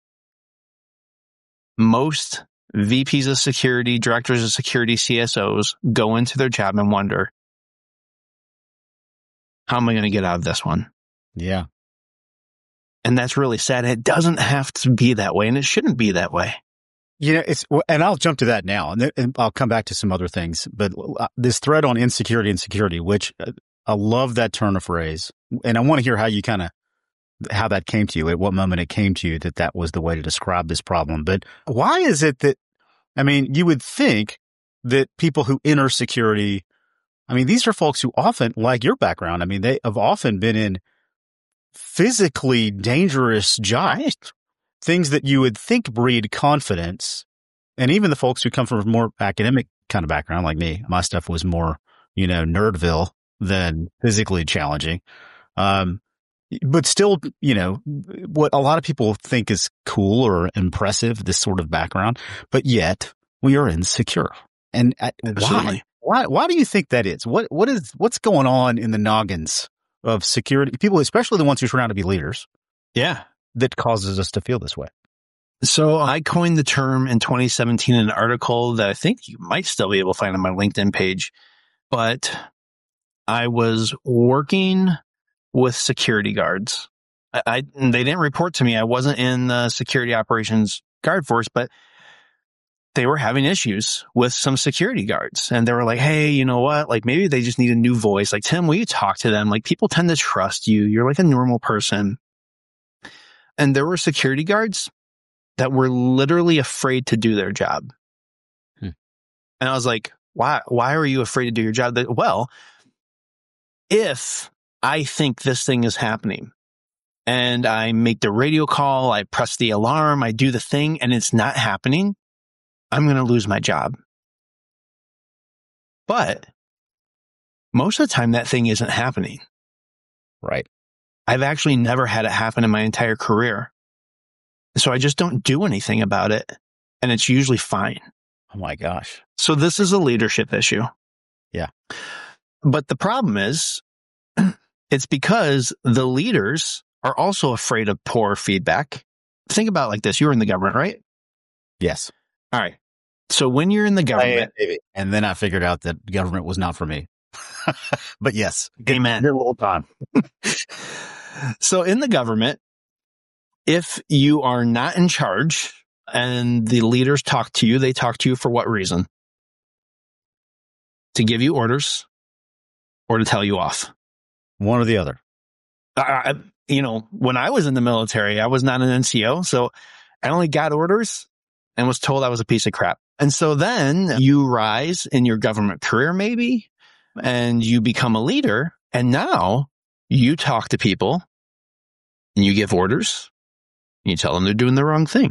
most V Ps of security, directors of security, C S Os go into their job and wonder, how am I going to get out of this one? Yeah. And that's really sad. It doesn't have to be that way, and it shouldn't be that way. You know, it's, and I'll jump to that now, and, then, and I'll come back to some other things. But this thread on insecurity and security, which I love that turn of phrase, and I want to hear how you kind of, how that came to you, at what moment it came to you that that was the way to describe this problem. But why is it that, I mean, you would think that people who enter security, I mean, these are folks who often, like your background, I mean, they have often been in physically dangerous jobs, things that you would think breed confidence. And even the folks who come from a more academic kind of background like me, my stuff was more, you know, nerdville than physically challenging. Um, but still, you know, what a lot of people think is cool or impressive, this sort of background, but yet we are insecure. And uh, why? Why, why do you think that is? What, what is, what's going on in the noggins of security people, especially the ones who turn out to be leaders? Yeah. That causes us to feel this way. So I coined the term in twenty seventeen in an article that I think you might still be able to find on my LinkedIn page, but I was working with security guards. I, I they didn't report to me. I wasn't in the security operations guard force, but they were having issues with some security guards. And they were like, hey, you know what? Like, maybe they just need a new voice. Like, Tim, will you talk to them? Like, people tend to trust you. You're like a normal person. And there were security guards that were literally afraid to do their job. Hmm. And I was like, why, why are you afraid to do your job? They, well, if I think this thing is happening and I make the radio call, I press the alarm, I do the thing, and it's not happening, I'm going to lose my job. But most of the time, that thing isn't happening. Right. I've actually never had it happen in my entire career. So I just don't do anything about it, and it's usually fine. Oh my gosh. So this is a leadership issue. Yeah. But the problem is, it's because the leaders are also afraid of poor feedback. Think about it like this. You were in the government, right? Yes. All right. So when you're in the government. I, and then I figured out that government was not for me. But yes. Amen. Good little time. So in the government, if you are not in charge and the leaders talk to you, they talk to you for what reason? To give you orders or to tell you off? One or the other. I, you know, when I was in the military, I was not an N C O, so I only got orders and was told I was a piece of crap. And so then you rise in your government career maybe, and you become a leader, and now you talk to people and you give orders and you tell them they're doing the wrong thing.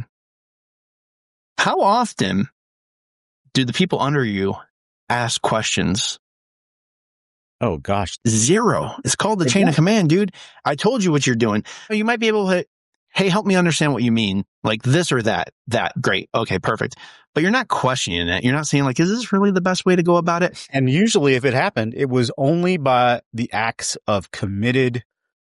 How often do the people under you ask questions? Oh, gosh. Zero. It's called the chain yeah. of command, dude. I told you what you're doing. You might be able to, hey, help me understand what you mean. Like this or that. That. Great. Okay, perfect. But you're not questioning it. You're not saying like, is this really the best way to go about it? And usually if it happened, it was only by the acts of committed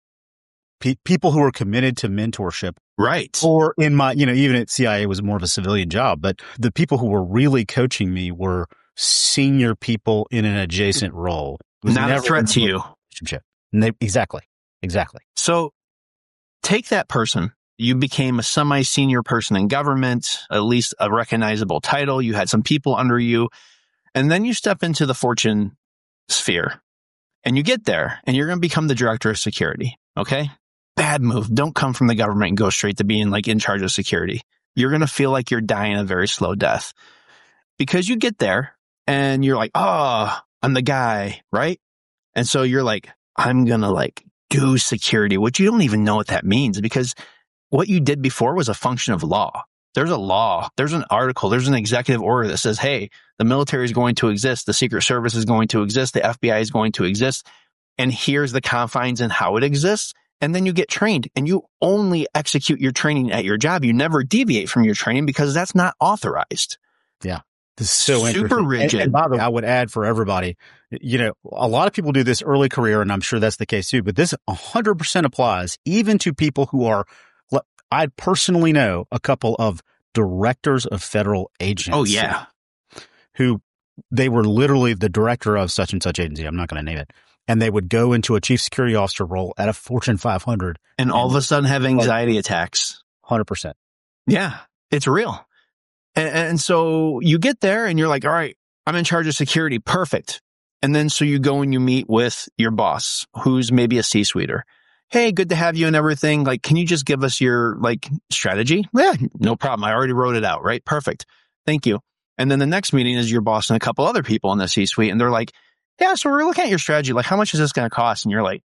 pe- people who were committed to mentorship. Right. Or in my, you know, even at C I A it was more of a civilian job, but the people who were really coaching me were senior people in an adjacent role. Not a threat to you. They, exactly. Exactly. So take that person. You became a semi-senior person in government, at least a recognizable title. You had some people under you. And then you step into the fortune sphere. And you get there and you're going to become the director of security. Okay? Bad move. Don't come from the government and go straight to being like in charge of security. You're going to feel like you're dying a very slow death. Because you get there and you're like, oh, I'm the guy, right? And so you're like, I'm going to like do security, which you don't even know what that means because what you did before was a function of law. There's a law, there's an article, there's an executive order that says, hey, the military is going to exist, the Secret Service is going to exist, the F B I is going to exist, and here's the confines and how it exists. And then you get trained and you only execute your training at your job. You never deviate from your training because that's not authorized. Yeah. This is so super rigid. And, and by the way, I would add for everybody, you know, a lot of people do this early career, and I'm sure that's the case too, but this one hundred percent applies even to people who are, I personally know a couple of directors of federal agencies. Oh, yeah. Who they were literally the director of such and such agency. I'm not going to name it. And they would go into a chief security officer role at a Fortune five hundred. And all of a sudden have anxiety attacks. one hundred percent. Yeah, it's real. And, and so you get there and you're like, all right, I'm in charge of security. Perfect. And then so you go and you meet with your boss, who's maybe a C-suiter. Hey, good to have you and everything. Like, can you just give us your like strategy? Yeah, no problem. I already wrote it out, right? Perfect. Thank you. And then the next meeting is your boss and a couple other people in the C-suite. And they're like, yeah, so we're looking at your strategy. Like, how much is this going to cost? And you're like,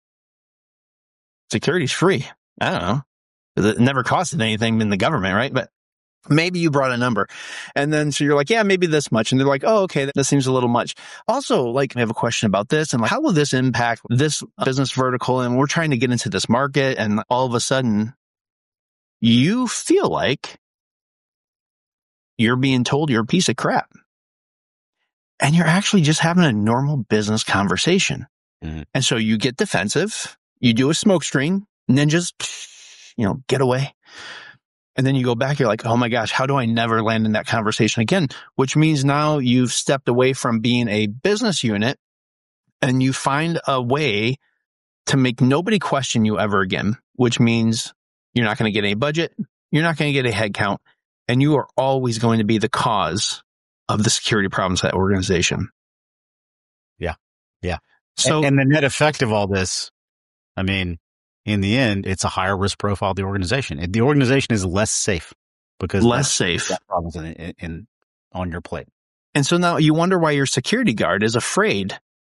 security's free. I don't know. It never costed anything in the government, right? But maybe you brought a number. And then so you're like, yeah, maybe this much. And they're like, oh, okay, that seems a little much. Also, like, I have a question about this. And like, how will this impact this business vertical? And we're trying to get into this market. And all of a sudden, you feel like you're being told you're a piece of crap. And you're actually just having a normal business conversation. Mm-hmm. And so you get defensive, you do a smoke screen, and then just, you know, get away. And then you go back, you're like, oh my gosh, how do I never land in that conversation again? Which means now you've stepped away from being a business unit and you find a way to make nobody question you ever again, which means you're not going to get any budget, you're not going to get a head count, and you are always going to be the cause of the security problems of that organization. Yeah. Yeah. So, and, and the net effect of all this, I mean, in the end, it's a higher risk profile of the organization. The organization is less safe because less safe that problems in, in, in on your plate. And so now you wonder why your security guard is afraid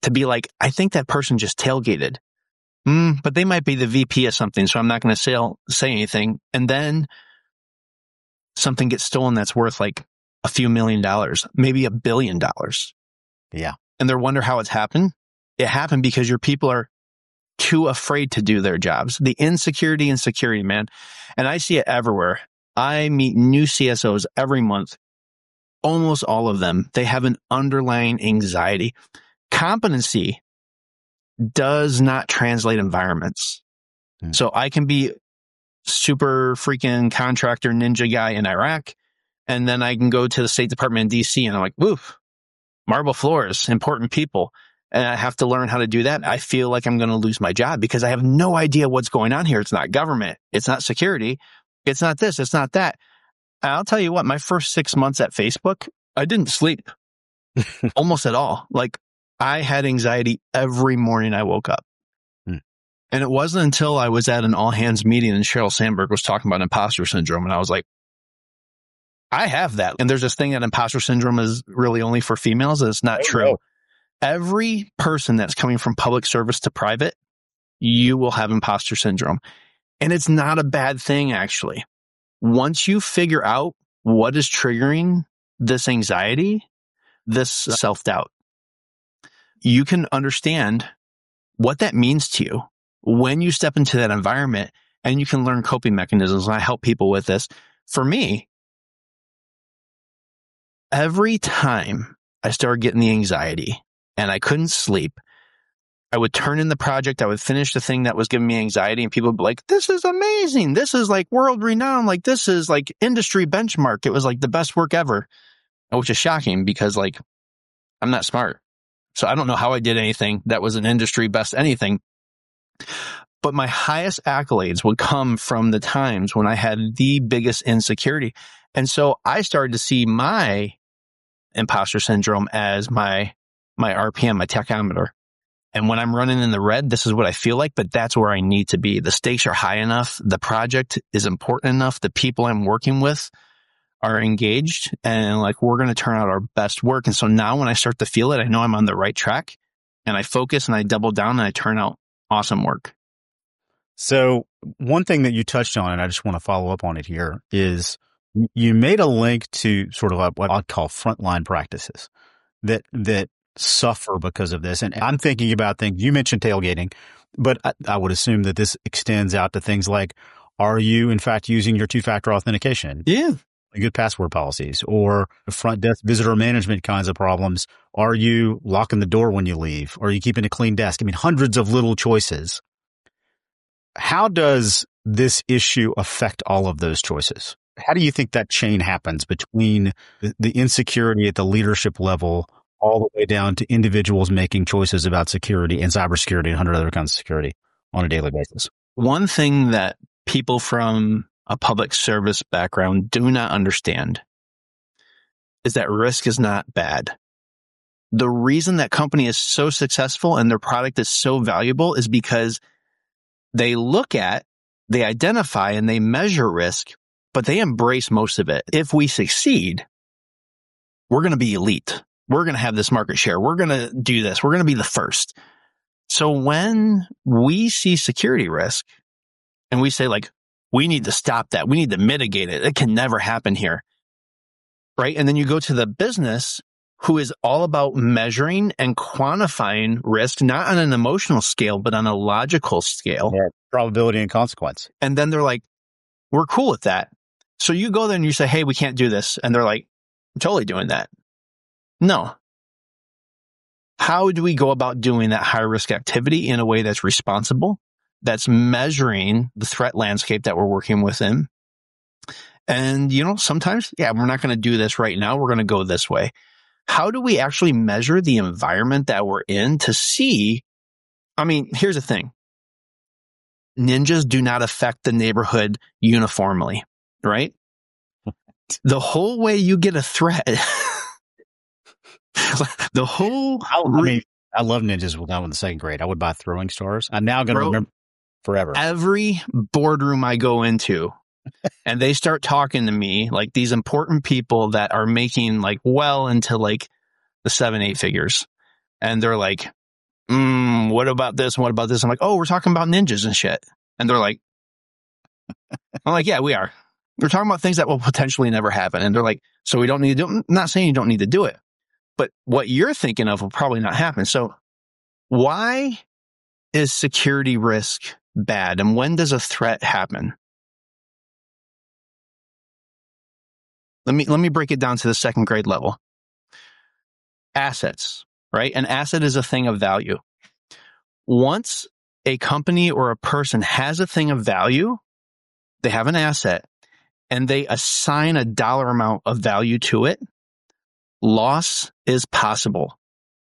to be like, I think that person just tailgated. Mm, but they might be the V P of something, so I'm not going to say, say anything. And then something gets stolen that's worth like a few million dollars, maybe a billion dollars. Yeah. And they wonder how it's happened. It happened because your people are too afraid to do their jobs. The insecurity and security, man. And I see it everywhere. I meet new C S Os every month. Almost all of them, they have an underlying anxiety. Competency does not translate environments. Mm. So I can be super freaking contractor ninja guy in Iraq, and then I can go to the State Department in D C and I'm like, woof, marble floors, important people. And I have to learn how to do that. I feel like I'm going to lose my job because I have no idea what's going on here. It's not government. It's not security. It's not this. It's not that. And I'll tell you what, my first six months at Facebook, I didn't sleep almost at all. Like I had anxiety every morning I woke up. Hmm. And it wasn't until I was at an all hands meeting and Sheryl Sandberg was talking about imposter syndrome. And I was like, I have that. And there's this thing that imposter syndrome is really only for females. And it's not true. Know. Every person that's coming from public service to private, you will have imposter syndrome. And it's not a bad thing, actually. Once you figure out what is triggering this anxiety, this self-doubt, you can understand what that means to you when you step into that environment, and you can learn coping mechanisms. And I help people with this. For me, every time I started getting the anxiety, and I couldn't sleep, I would turn in the project. I would finish the thing that was giving me anxiety, and people would be like, this is amazing. This is like world renowned. Like this is like industry benchmark. It was like the best work ever, which is shocking because like I'm not smart. So I don't know how I did anything that was an industry best anything. But my highest accolades would come from the times when I had the biggest insecurity. And so I started to see my imposter syndrome as my my R P M, my tachometer. And when I'm running in the red, this is what I feel like, but that's where I need to be. The stakes are high enough. The project is important enough. The people I'm working with are engaged, and like, we're going to turn out our best work. And so now when I start to feel it, I know I'm on the right track, and I focus and I double down and I turn out awesome work. So one thing that you touched on, and I just want to follow up on it here, is you made a link to sort of what I'd call frontline practices that, that, suffer because of this. And I'm thinking about things, you mentioned tailgating, but I, I would assume that this extends out to things like, are you in fact using your two-factor authentication? Yeah. Good password policies, or front desk visitor management kinds of problems. Are you locking the door when you leave? Are you keeping a clean desk? I mean, hundreds of little choices. How does this issue affect all of those choices? How do you think that chain happens between the, the insecurity at the leadership level all the way down to individuals making choices about security and cybersecurity and a hundred other kinds of security on a daily basis? One thing that people from a public service background do not understand is that risk is not bad. The reason that company is so successful and their product is so valuable is because they look at, they identify, and they measure risk, but they embrace most of it. If we succeed, we're going to be elite. We're going to have this market share. We're going to do this. We're going to be the first. So when we see security risk and we say like, we need to stop that, we need to mitigate it, it can never happen here, right? And then you go to the business who is all about measuring and quantifying risk, not on an emotional scale, but on a logical scale. Yeah, probability and consequence. And then they're like, we're cool with that. So you go there and you say, hey, we can't do this. And they're like, I'm totally doing that. No. How do we go about doing that high risk activity in a way that's responsible, that's measuring the threat landscape that we're working within? And, you know, sometimes, yeah, we're not going to do this right now. We're going to go this way. How do we actually measure the environment that we're in to see? I mean, here's the thing. Ninjas do not affect the neighborhood uniformly, right? The whole way you get a threat... The whole, I, I mean, I love ninjas when I was in the second grade. I would buy throwing stars. I'm now going to remember forever. Every boardroom I go into, and they start talking to me like these important people that are making like well into like the seven, eight figures. And they're like, mm, what about this? And what about this? I'm like, oh, we're talking about ninjas and shit. And they're like, I'm like, yeah, we are. We're talking about things that will potentially never happen. And they're like, so we don't need to do it. I'm not saying you don't need to do it, but what you're thinking of will probably not happen. So why is security risk bad? And when does a threat happen? Let me, let me break it down to the second grade level. Assets, right? An asset is a thing of value. Once a company or a person has a thing of value, they have an asset, and they assign a dollar amount of value to it, loss is possible.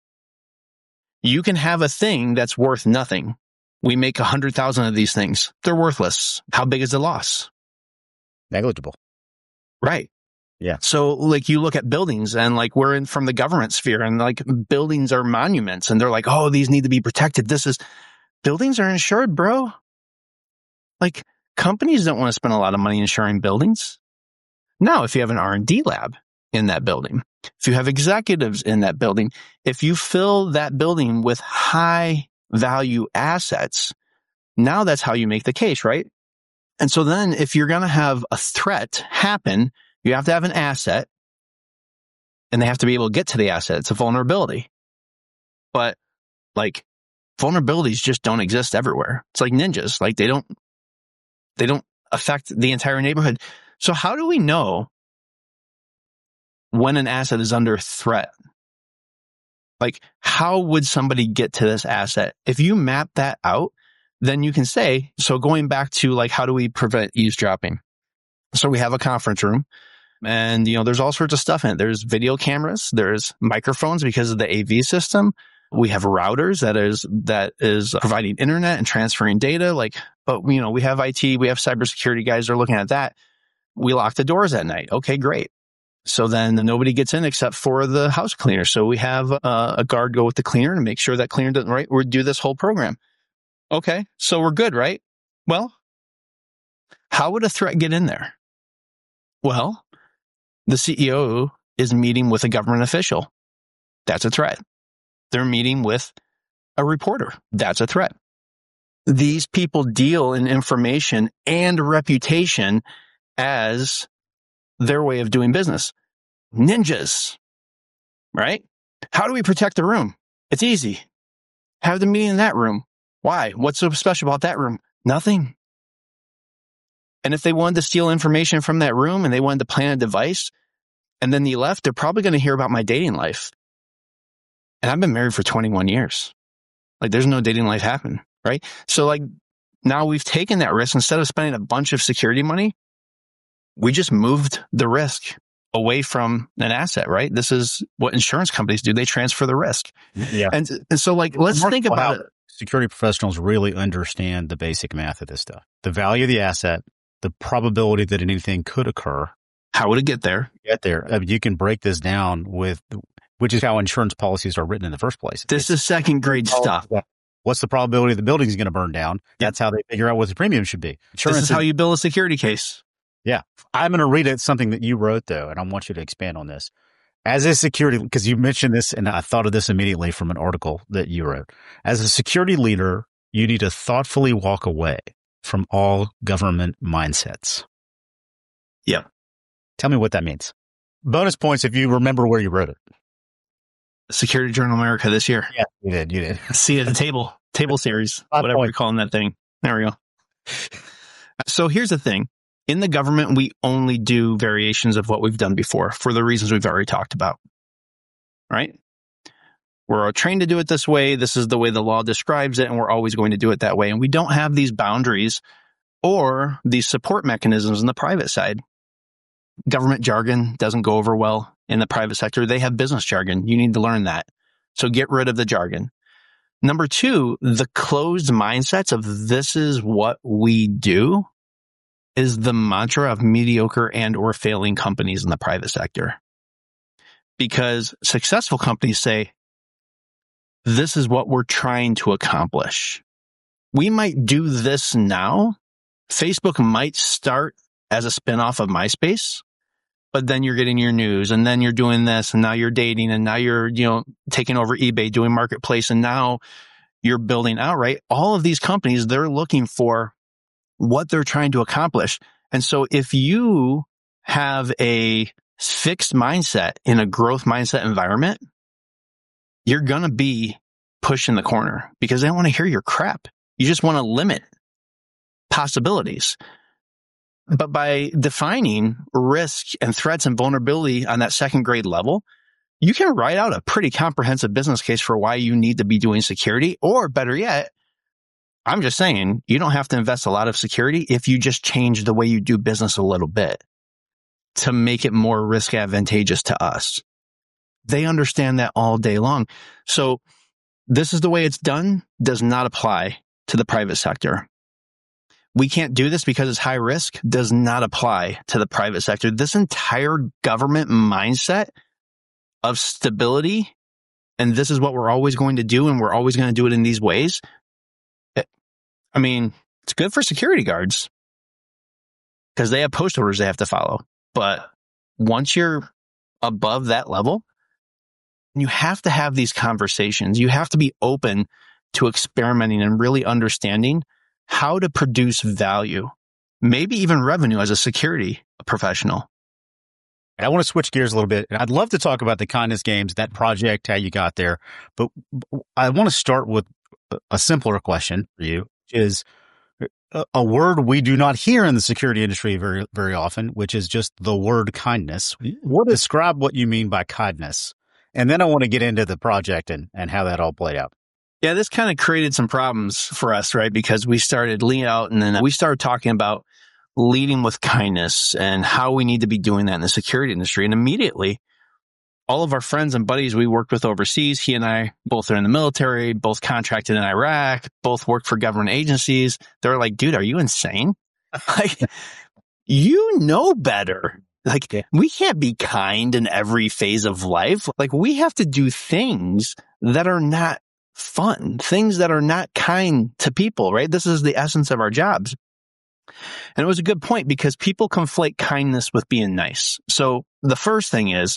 You can have a thing that's worth nothing. We make a hundred thousand of these things. They're worthless. How big is the loss? Negligible. Right. Yeah. So like you look at buildings and like we're in from the government sphere and like buildings are monuments and they're like, oh, these need to be protected. This is buildings are insured, bro. Like companies don't want to spend a lot of money insuring buildings. Now, if you have an R and D lab in that building, if you have executives in that building, if you fill that building with high value assets, now that's how you make the case, right? And so then if you're going to have a threat happen, you have to have an asset and they have to be able to get to the asset. It's a vulnerability. But like vulnerabilities just don't exist everywhere. It's like ninjas. Like they don't, they don't affect the entire neighborhood. So how do we know when an asset is under threat? Like how would somebody get to this asset? If you map that out, then you can say, so going back to like, how do we prevent eavesdropping? So we have a conference room. And, you know, there's all sorts of stuff in it. There's video cameras. There's microphones because of the A V system. We have routers that is, that is providing internet and transferring data. Like, but, you know, we have I T, we have cybersecurity guys that are looking at that. We lock the doors at night. Okay, great. So then nobody gets in except for the house cleaner. So we have uh, a guard go with the cleaner and make sure that cleaner doesn't, right? We do this whole program. Okay. So we're good, right? Well, how would a threat get in there? Well, the C E O is meeting with a government official. That's a threat. They're meeting with a reporter. That's a threat. These people deal in information and reputation as their way of doing business. Ninjas, right? How do we protect the room? It's easy. Have the meeting in that room. Why? What's so special about that room? Nothing. And if they wanted to steal information from that room and they wanted to plant a device and then they left, they're probably going to hear about my dating life. And I've been married for twenty-one years. Like there's no dating life happen, right? So like now we've taken that risk. Instead of spending a bunch of security money, we just moved the risk away from an asset, right? This is what insurance companies do. They transfer the risk. Yeah. And, and so like, let's think about it. Security professionals really understand the basic math of this stuff. The value of the asset, the probability that anything could occur. How would it get there? Get there. I mean, you can break this down with, which is how insurance policies are written in the first place. This it's, is second grade stuff. What's the probability the building is going to burn down? That's how they figure out what the premium should be. Insurance this is, is how you build a security case. Yeah. I'm going to read it, something that you wrote though, and I want you to expand on this. As a security, because you mentioned this and I thought of this immediately from an article that you wrote. As a security leader, you need to thoughtfully walk away from all government mindsets. Yeah. Tell me what that means. Bonus points if you remember where you wrote it. Security Journal America this year. Yeah, you did. You did. See at the table, table series, whatever we're calling that thing. There we go. So here's the thing. In the government, we only do variations of what we've done before for the reasons we've already talked about, right? We're trained to do it this way. This is the way the law describes it, and we're always going to do it that way. And we don't have these boundaries or these support mechanisms in the private side. Government jargon doesn't go over well in the private sector. They have business jargon. You need to learn that. So get rid of the jargon. Number two, the closed mindsets of this is what we do is the mantra of mediocre and or failing companies in the private sector. Because successful companies say, this is what we're trying to accomplish. We might do this now. Facebook might start as a spinoff of MySpace, but then you're getting your news and then you're doing this and now you're dating and now you're, you know, taking over eBay, doing marketplace. And now you're building out, right? All of these companies, they're looking for what they're trying to accomplish. And so if you have a fixed mindset in a growth mindset environment, you're going to be pushed in the corner because they don't want to hear your crap. You just want to limit possibilities. But by defining risk and threats and vulnerability on that second grade level, you can write out a pretty comprehensive business case for why you need to be doing security. Or better yet, I'm just saying, you don't have to invest a lot of security if you just change the way you do business a little bit to make it more risk advantageous to us. They understand that all day long. So this is the way it's done, does not apply to the private sector. We can't do this because it's high risk, does not apply to the private sector. This entire government mindset of stability, and this is what we're always going to do, and we're always going to do it in these ways. It, I mean, it's good for security guards because they have post orders they have to follow. But once you're above that level, you have to have these conversations. You have to be open to experimenting and really understanding how to produce value, maybe even revenue as a security professional. I want to switch gears a little bit, and I'd love to talk about the Kindness Games, that project, how you got there. But I want to start with a simpler question for you, which is a, a word we do not hear in the security industry very, very often, which is just the word kindness. What describe what you mean by kindness, and then I want to get into the project and, and how that all played out. Yeah, this kind of created some problems for us, right? Because we started lean out, and then we started talking about leading with kindness and how we need to be doing that in the security industry. And immediately, all of our friends and buddies we worked with overseas, he and I both are in the military, both contracted in Iraq, both worked for government agencies. They're like, dude, are you insane? Like, you know better. Like, yeah. We can't be kind in every phase of life. Like, we have to do things that are not fun, things that are not kind to people, right? This is the essence of our jobs. And it was a good point because people conflate kindness with being nice. So the first thing is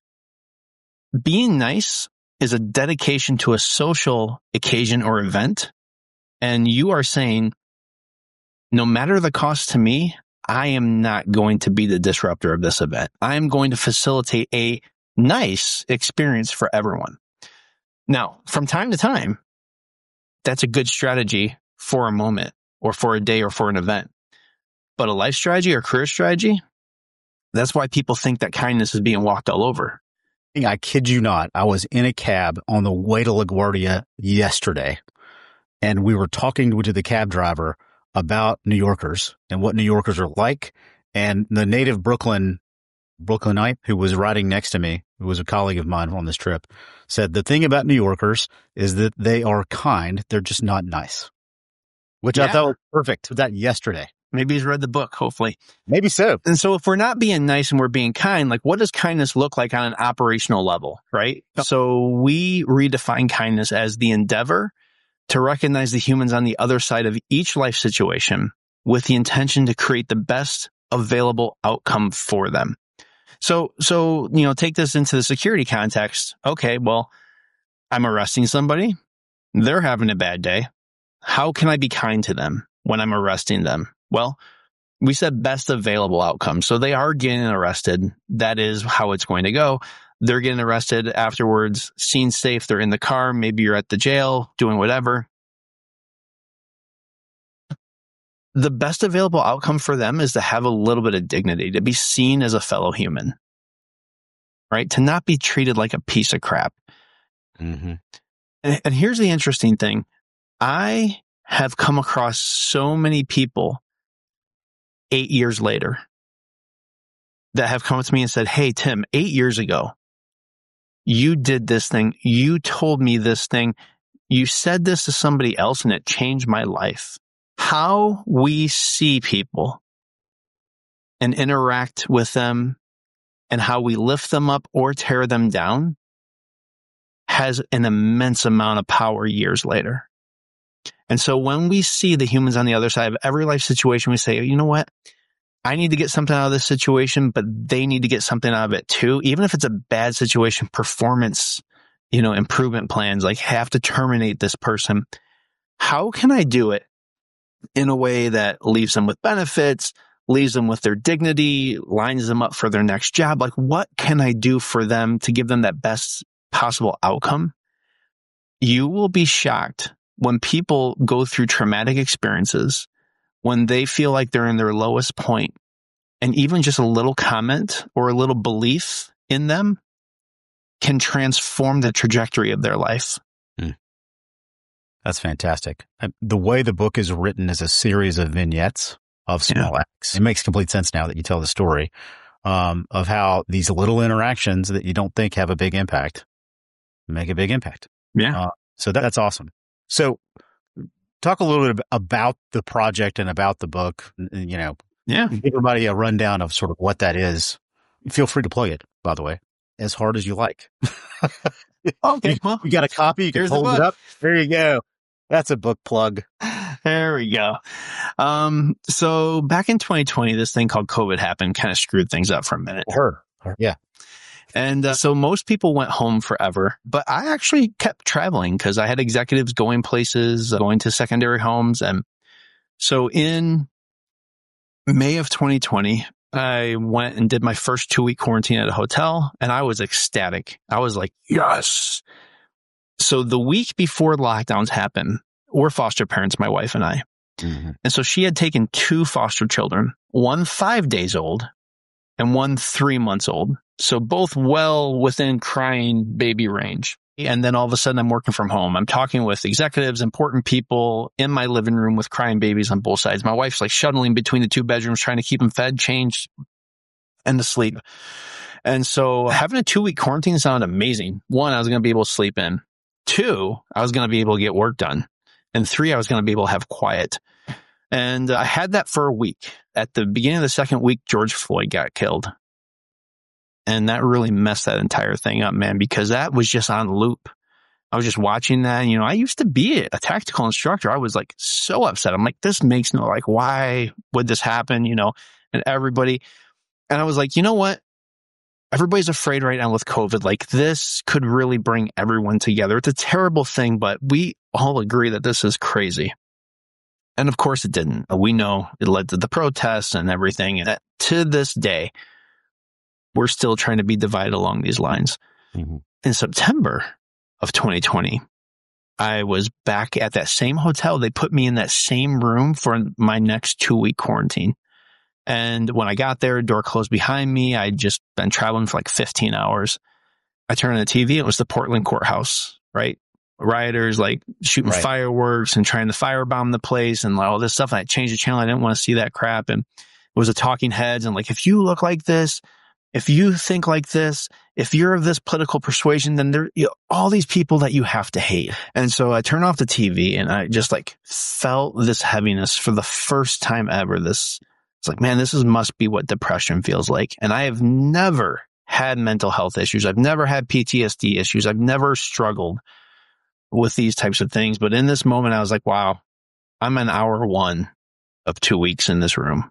being nice is a dedication to a social occasion or event. And you are saying, no matter the cost to me, I am not going to be the disruptor of this event. I am going to facilitate a nice experience for everyone. Now, from time to time, that's a good strategy for a moment or for a day or for an event. But a life strategy or career strategy, that's why people think that kindness is being walked all over. I kid you not. I was in a cab on the way to LaGuardia yesterday, and we were talking to the cab driver about New Yorkers and what New Yorkers are like. And the native Brooklyn Brooklynite who was riding next to me, who was a colleague of mine on this trip, said the thing about New Yorkers is that they are kind. They're just not nice, which yeah. I thought was perfect with that yesterday. Maybe he's read the book, hopefully. Maybe so. And so if we're not being nice and we're being kind, like what does kindness look like on an operational level, right? Oh. So we redefine kindness as the endeavor to recognize the humans on the other side of each life situation with the intention to create the best available outcome for them. So, so, you know, take this into the security context. Okay, well, I'm arresting somebody. They're having a bad day. How can I be kind to them when I'm arresting them? Well, we said best available outcome. So they are getting arrested. That is how it's going to go. They're getting arrested afterwards, seen safe. They're in the car. Maybe you're at the jail doing whatever. The best available outcome for them is to have a little bit of dignity, to be seen as a fellow human, right? To not be treated like a piece of crap. Mm-hmm. And, and here's the interesting thing. I have come across so many people eight years later that have come to me and said, hey, Tim, eight years ago, you did this thing. You told me this thing. You said this to somebody else and it changed my life. How we see people and interact with them and how we lift them up or tear them down has an immense amount of power years later. And so when we see the humans on the other side of every life situation, we say, you know what? I need to get something out of this situation, but they need to get something out of it too. Even if it's a bad situation, performance you know, improvement plans, like have to terminate this person. How can I do it in a way that leaves them with benefits, leaves them with their dignity, lines them up for their next job? Like, what can I do for them to give them that best possible outcome? You will be shocked when people go through traumatic experiences, when they feel like they're in their lowest point, and even just a little comment or a little belief in them can transform the trajectory of their life. Mm. That's fantastic. The way the book is written is a series of vignettes of small yeah. acts. It makes complete sense now that you tell the story um, of how these little interactions that you don't think have a big impact make a big impact. Yeah. Uh, so that, that's awesome. So talk a little bit about the project and about the book, you know, yeah. give everybody a rundown of sort of what that is. Feel free to plug it, by the way, as hard as you like. Okay. Well, you got a copy. You can hold it up. There you go. That's a book plug. There we go. Um, so back in twenty twenty, this thing called COVID happened, kind of screwed things up for a minute. Her. Her. Yeah. And uh, so most people went home forever, but I actually kept traveling because I had executives going places, going to secondary homes. And so in May of twenty twenty, I went and did my first two week quarantine at a hotel, and I was ecstatic. I was like, yes. So the week before lockdowns happened, we're foster parents, my wife and I. Mm-hmm. And so she had taken two foster children, one five days old and one three months old. So both well within crying baby range. And then all of a sudden I'm working from home. I'm talking with executives, important people in my living room with crying babies on both sides. My wife's like shuttling between the two bedrooms, trying to keep them fed, changed, and to sleep. And so having a two week quarantine sounded amazing. One, I was going to be able to sleep in. Two, I was going to be able to get work done. And three, I was going to be able to have quiet. And I had that for a week. At the beginning of the second week, George Floyd got killed. And that really messed that entire thing up, man, because that was just on loop. I was just watching that. You know, I used to be a tactical instructor. I was like so upset. I'm like, this makes no, like, why would this happen? You know, and everybody. And I was like, you know what? Everybody's afraid right now with COVID. Like, this could really bring everyone together. It's a terrible thing, but we all agree that this is crazy. And of course it didn't. We know it led to the protests and everything. And to this day, we're still trying to be divided along these lines. Mm-hmm. In September of twenty twenty, I was back at that same hotel. They put me in that same room for my next two week quarantine. And when I got there, door closed behind me. I'd just been traveling for like fifteen hours. I turned on the T V. It was the Portland courthouse, right? Rioters like shooting right. fireworks and trying to firebomb the place and all this stuff. And I changed the channel. I didn't want to see that crap. And it was a talking heads. And like, if you look like this, if you think like this, if you're of this political persuasion, then there, you know, all these people that you have to hate. And so I turned off the T V and I just like felt this heaviness for the first time ever. This, it's like, man, this is, must be what depression feels like. And I have never had mental health issues. I've never had P T S D issues. I've never struggled with these types of things. But in this moment, I was like, wow, I'm in hour one of two weeks in this room.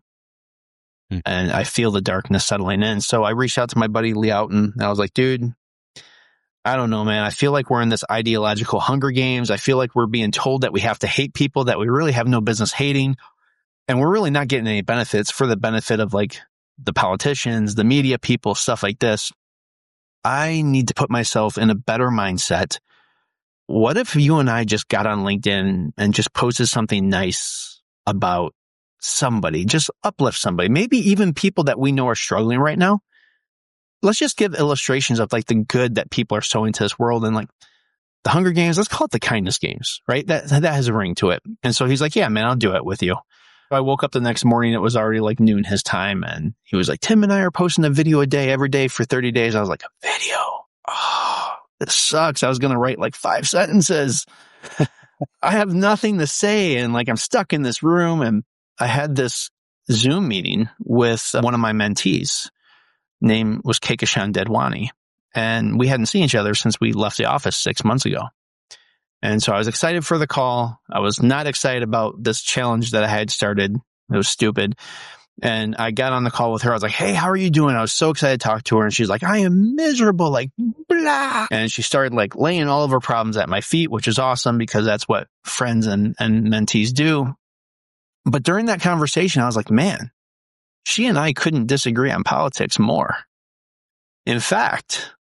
And I feel the darkness settling in. So I reached out to my buddy Lee Outen and I was like, dude, I don't know, man. I feel like we're in this ideological Hunger Games. I feel like we're being told that we have to hate people that we really have no business hating. And we're really not getting any benefits for the benefit of like the politicians, the media people, stuff like this. I need to put myself in a better mindset. What if you and I just got on LinkedIn and just posted something nice about somebody, just uplift somebody, maybe even people that we know are struggling right now. Let's just give illustrations of like the good that people are sowing to this world. And like the Hunger Games, let's call it the kindness games, right? That, that has a ring to it. And so he's like, yeah, man, I'll do it with you. I woke up the next morning. It was already like noon his time. And he was like, Tim and I are posting a video a day every day for thirty days. I was like, a video? Oh, this sucks. I was going to write like five sentences. I have nothing to say. And like, I'm stuck in this room. And I had this Zoom meeting with one of my mentees. Name was Kehkashan Dedwani. And we hadn't seen each other since we left the office six months ago. And so I was excited for the call. I was not excited about this challenge that I had started. It was stupid. And I got on the call with her. I was like, hey, how are you doing? I was so excited to talk to her. And she's like, I am miserable, like, blah. And she started like laying all of her problems at my feet, which is awesome because that's what friends and, and mentees do. But during that conversation, I was like, man, she and I couldn't disagree on politics more. In fact,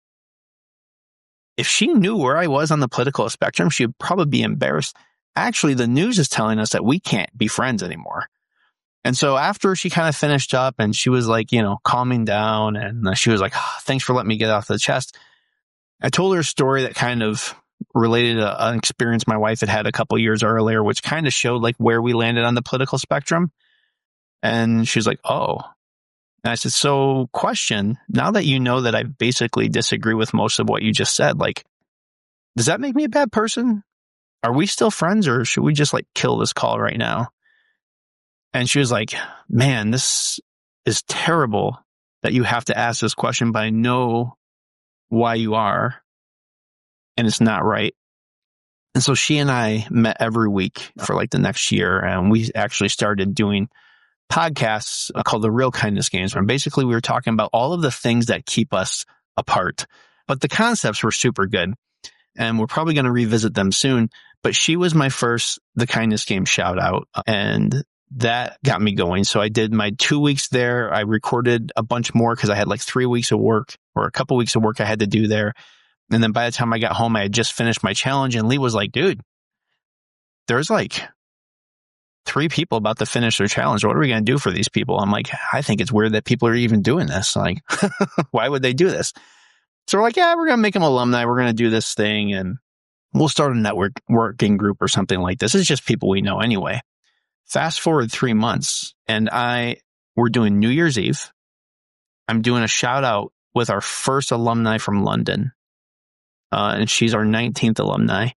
if she knew where I was on the political spectrum, she would probably be embarrassed. Actually, the news is telling us that we can't be friends anymore. And so after she kind of finished up and she was like, you know, calming down and she was like, oh, thanks for letting me get off the chest. I told her a story that kind of related to an experience my wife had had a couple years earlier, which kind of showed like where we landed on the political spectrum. And she's like, oh. And I said, so question, now that you know that I basically disagree with most of what you just said, like, does that make me a bad person? Are we still friends or should we just like kill this call right now? And she was like, man, this is terrible that you have to ask this question, but I know why you are, and it's not right. And so she and I met every week for like the next year, and we actually started doing podcasts called The Real Kindness Games, where basically we were talking about all of the things that keep us apart. But the concepts were super good, and we're probably going to revisit them soon. But she was my first The Kindness Game shout out, and that got me going. So I did my two weeks there. I recorded a bunch more because I had like three weeks of work or a couple weeks of work I had to do there. And then by the time I got home, I had just finished my challenge. And Lee was like, dude, there's like three people about to finish their challenge. What are we going to do for these people? I'm like, I think it's weird that people are even doing this. Like, why would they do this? So we're like, yeah, we're going to make them alumni. We're going to do this thing and we'll start a network working group or something like this. It's just people we know anyway. Fast forward three months and I, we're doing New Year's Eve. I'm doing a shout out with our first alumni from London. Uh, and she's our nineteenth alumni.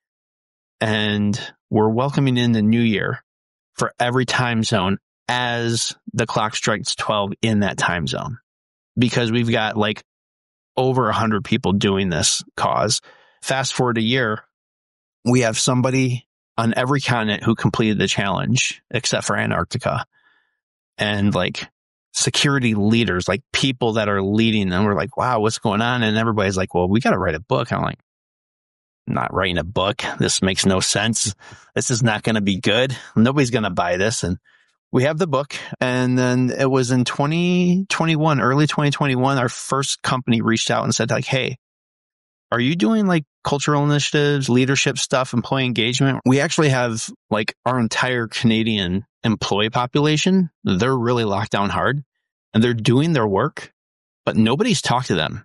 And we're welcoming in the new year for every time zone as the clock strikes twelve in that time zone. Because we've got like over a hundred people doing this cause. Fast forward a year, we have somebody on every continent who completed the challenge, except for Antarctica. And like security leaders, like people that are leading, and we're like, wow, what's going on? And everybody's like, well, we got to write a book. I'm like, I'm not writing a book. This makes no sense. This is not going to be good. Nobody's going to buy this. And we have the book. And then it was in twenty twenty-one, early twenty twenty-one, our first company reached out and said like, hey, are you doing like cultural initiatives, leadership stuff, employee engagement? We actually have like our entire Canadian employee population. They're really locked down hard and they're doing their work, but nobody's talked to them.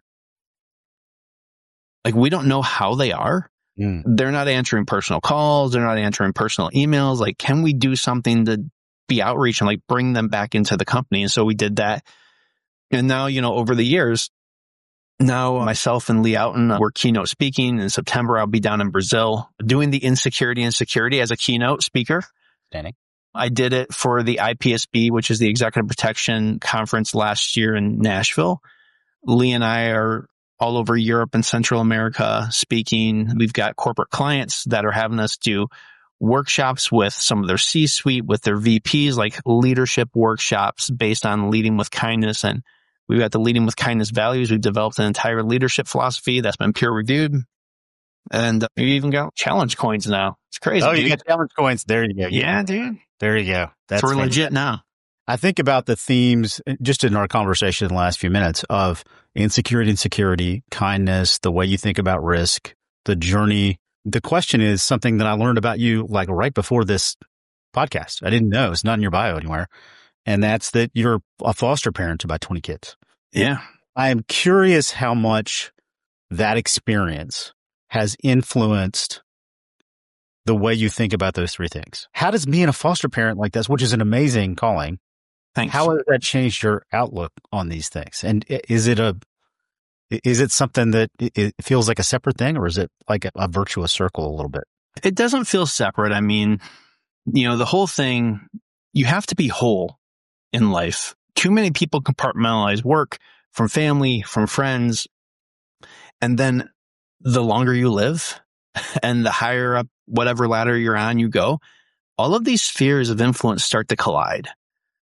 Like we don't know how they are. Mm. They're not answering personal calls. They're not answering personal emails. Like, can we do something to be outreach and like bring them back into the company? And so we did that. And now, you know, over the years, now myself and Lee Outen, uh, we're keynote speaking. In September, I'll be down in Brazil doing the Insecurity and Security as a keynote speaker. Standing. I did it for the I P S B, which is the Executive Protection Conference last year in Nashville. Lee and I are all over Europe and Central America speaking. We've got corporate clients that are having us do workshops with some of their C-suite, with their V Ps, like leadership workshops based on leading with kindness. And we've got the leading with kindness values. We've developed an entire leadership philosophy that's been peer reviewed. And we even got challenge coins now. It's crazy. Oh, dude. you got challenge coins. There you go. Yeah, dude. There you go. That's so we're fantastic. legit now. I think about the themes just in our conversation in the last few minutes of insecurity and security, kindness, the way you think about risk, the journey. The question is something that I learned about you like right before this podcast. I didn't know. It's not in your bio anywhere. And that's that you're a foster parent to about twenty kids. Yeah. I am curious how much that experience has influenced the way you think about those three things. How does being a foster parent like this, which is an amazing calling, Thanks. How has that changed your outlook on these things? And is it a, is it something that it feels like a separate thing, or is it like a, a virtuous circle a little bit? It doesn't feel separate. I mean, you know, the whole thing, you have to be whole in life. Too many people compartmentalize work from family, from friends. And then the longer you live and the higher up, whatever ladder you're on, you go, all of these spheres of influence start to collide.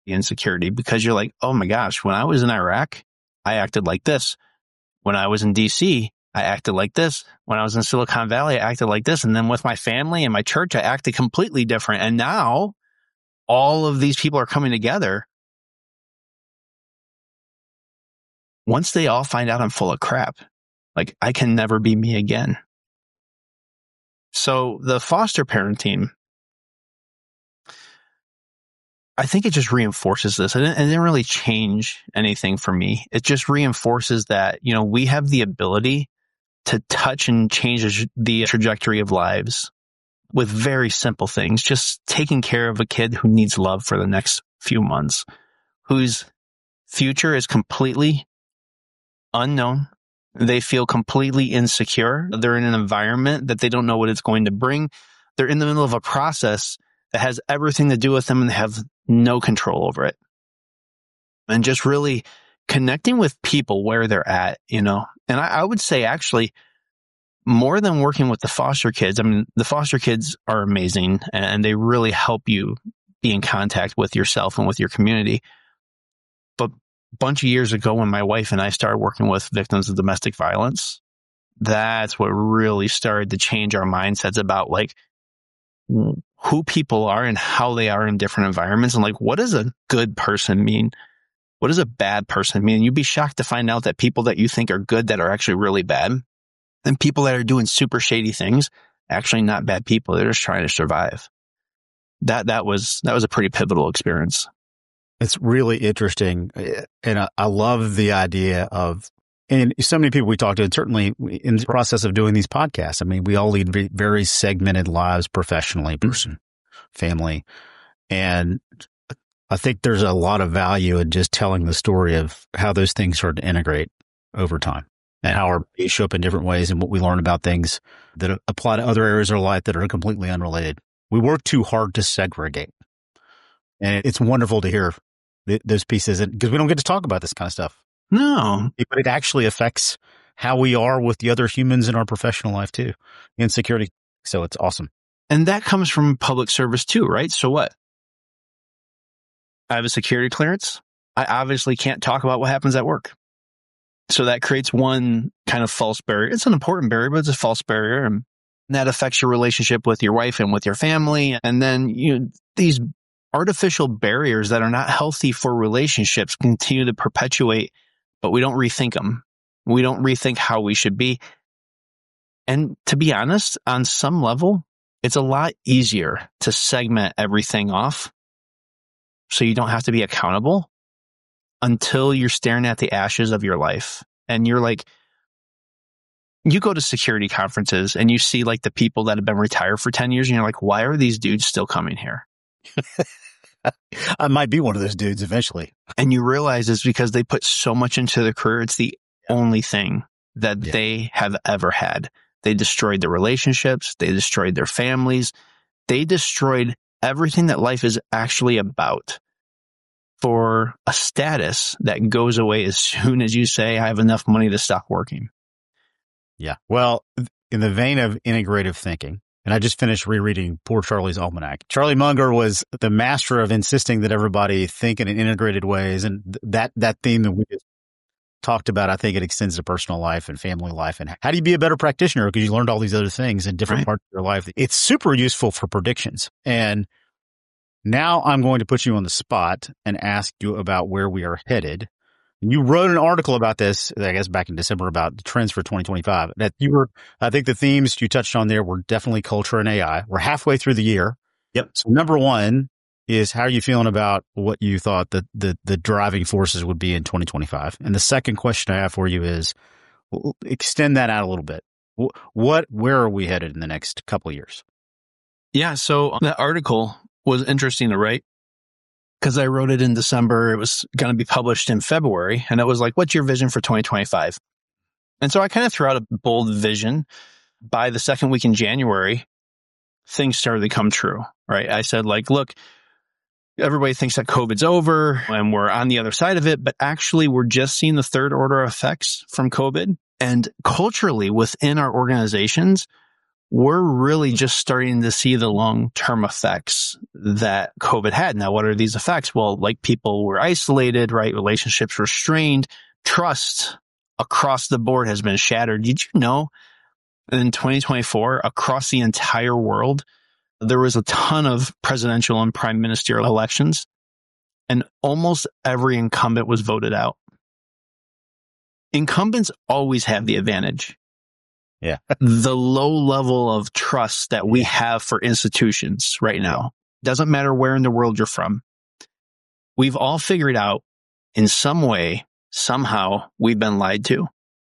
insecurity because you're like, oh my gosh, when I was in Iraq, I acted like this. When I was in D C, I acted like this. When I was in Silicon Valley, I acted like this. And then with my family and my church, I acted completely different. And now all of these people are coming together. Once they all find out I'm full of crap, like I can never be me again. So the foster parent team, I think it just reinforces this. It didn't, it didn't really change anything for me. It just reinforces that, you know, we have the ability to touch and change the trajectory of lives with very simple things. Just taking care of a kid who needs love for the next few months, whose future is completely unknown. They feel completely insecure. They're in an environment that they don't know what it's going to bring. They're in the middle of a process that has everything to do with them and they have no control over it. And just really connecting with people where they're at, you know. And I, I would say actually more than working with the foster kids, I mean, the foster kids are amazing and they really help you be in contact with yourself and with your community. But a bunch of years ago when my wife and I started working with victims of domestic violence, that's what really started to change our mindsets about like who people are and how they are in different environments. And like, what does a good person mean? What does a bad person mean? You'd be shocked to find out that people that you think are good that are actually really bad, and people that are doing super shady things, actually not bad people. They're just trying to survive. That, that was, that was a pretty pivotal experience. It's really interesting. And I, I love the idea of, and so many people we talk to, and certainly in the process of doing these podcasts, I mean, we all lead very, very segmented lives professionally, person, family. And I think there's a lot of value in just telling the story of how those things start to integrate over time and how our bodies show up in different ways and what we learn about things that apply to other areas of our life that are completely unrelated. We work too hard to segregate. And it's wonderful to hear th- those pieces because we don't get to talk about this kind of stuff. No. But it actually affects how we are with the other humans in our professional life too, insecurity. So it's awesome. And that comes from public service too, right? So what? I have a security clearance. I obviously can't talk about what happens at work. So that creates one kind of false barrier. It's an important barrier, but it's a false barrier. And that affects your relationship with your wife and with your family. And then you know, these artificial barriers that are not healthy for relationships continue to perpetuate, but we don't rethink them. We don't rethink how we should be. And to be honest, on some level, it's a lot easier to segment everything off so you don't have to be accountable until you're staring at the ashes of your life. And you're like, you go to security conferences and you see like the people that have been retired for ten years and you're like, why are these dudes still coming here? I might be one of those dudes eventually. And you realize it's because they put so much into their career. It's the only thing that yeah. they have ever had. They destroyed their relationships. They destroyed their families. They destroyed everything that life is actually about for a status that goes away as soon as you say, I have enough money to stop working. Yeah. Well, in the vein of integrative thinking, and I just finished rereading Poor Charlie's Almanac. Charlie Munger was the master of insisting that everybody think in integrated ways. And that, that theme that we just talked about, I think it extends to personal life and family life. And how do you be a better practitioner? Because you learned all these other things in different right. parts of your life. It's super useful for predictions. And now I'm going to put you on the spot and ask you about where we are headed. And you wrote an article about this, I guess, back in December about the trends for twenty twenty-five. That you were, I think the themes you touched on there were definitely culture and A I. We're halfway through the year. Yep. So number one is how are you feeling about what you thought the, the, the driving forces would be in twenty twenty-five? And the second question I have for you is extend that out a little bit. What, where are we headed in the next couple of years? Yeah. So that article was interesting to write because I wrote it in December. It was going to be published in February. And it was like, what's your vision for twenty twenty-five? And so I kind of threw out a bold vision. By the second week in January, things started to come true, right? I said like, look, everybody thinks that COVID's over and we're on the other side of it, but actually we're just seeing the third order effects from COVID. And culturally within our organizations, we're really just starting to see the long-term effects that COVID had. Now, what are these effects? Well, like people were isolated, right? Relationships were strained. Trust across the board has been shattered. Did you know that in twenty twenty-four, across the entire world, there was a ton of presidential and prime ministerial elections, and almost every incumbent was voted out? Incumbents always have the advantage. Yeah. The low level of trust that we have for institutions right now, doesn't matter where in the world you're from. We've all figured out in some way, somehow, we've been lied to.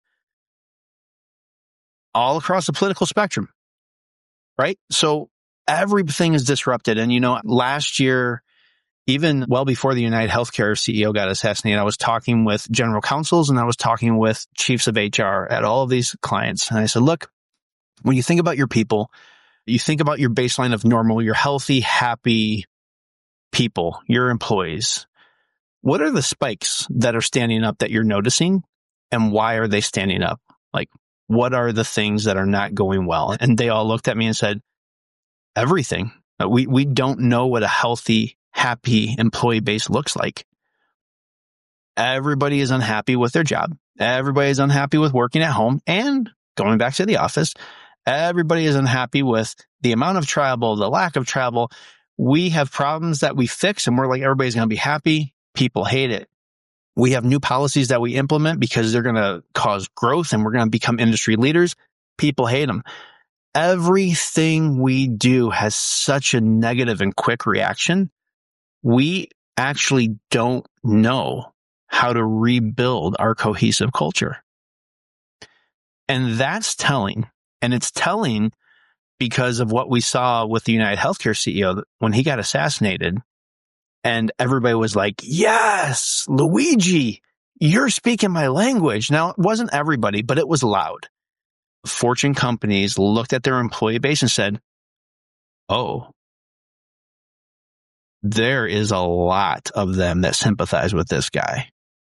All across the political spectrum, right? So everything is disrupted. And, you know, last year, even well before the United Healthcare C E O got assassinated, I was talking with general counsels and I was talking with chiefs of H R at all of these clients. And I said, look, when you think about your people, you think about your baseline of normal, your healthy, happy people, your employees. What are the spikes that are standing up that you're noticing, and why are they standing up? Like, what are the things that are not going well? And they all looked at me and said, everything. We, we don't know what a healthy, happy employee base looks like. Everybody is unhappy with their job. Everybody is unhappy with working at home and going back to the office. Everybody is unhappy with the amount of travel, the lack of travel. We have problems that we fix and we're like, everybody's going to be happy. People hate it. We have new policies that we implement because they're going to cause growth and we're going to become industry leaders. People hate them. Everything we do has such a negative and quick reaction. We actually don't know how to rebuild our cohesive culture. And that's telling. And it's telling because of what we saw with the United Healthcare C E O when he got assassinated. And everybody was like, yes, Luigi, you're speaking my language. Now, it wasn't everybody, but it was loud. Fortune companies looked at their employee base and said, oh, there is a lot of them that sympathize with this guy.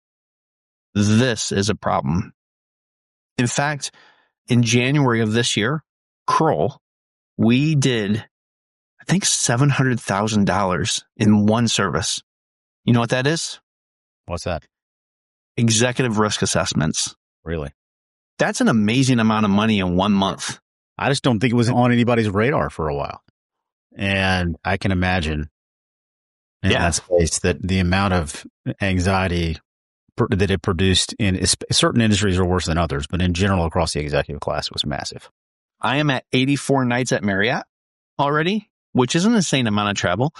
This is a problem. In fact, in January of this year, Kroll, we did, I think, seven hundred thousand dollars in one service. You know what that is? What's that? Executive risk assessments. Really? That's an amazing amount of money in one month. I just don't think it was on anybody's radar for a while. And I can imagine in Yeah. that space that the amount of anxiety pr- that it produced in is- certain industries are worse than others, but in general across the executive class was massive. I am at eighty-four nights at Marriott already, which is an insane amount of travel.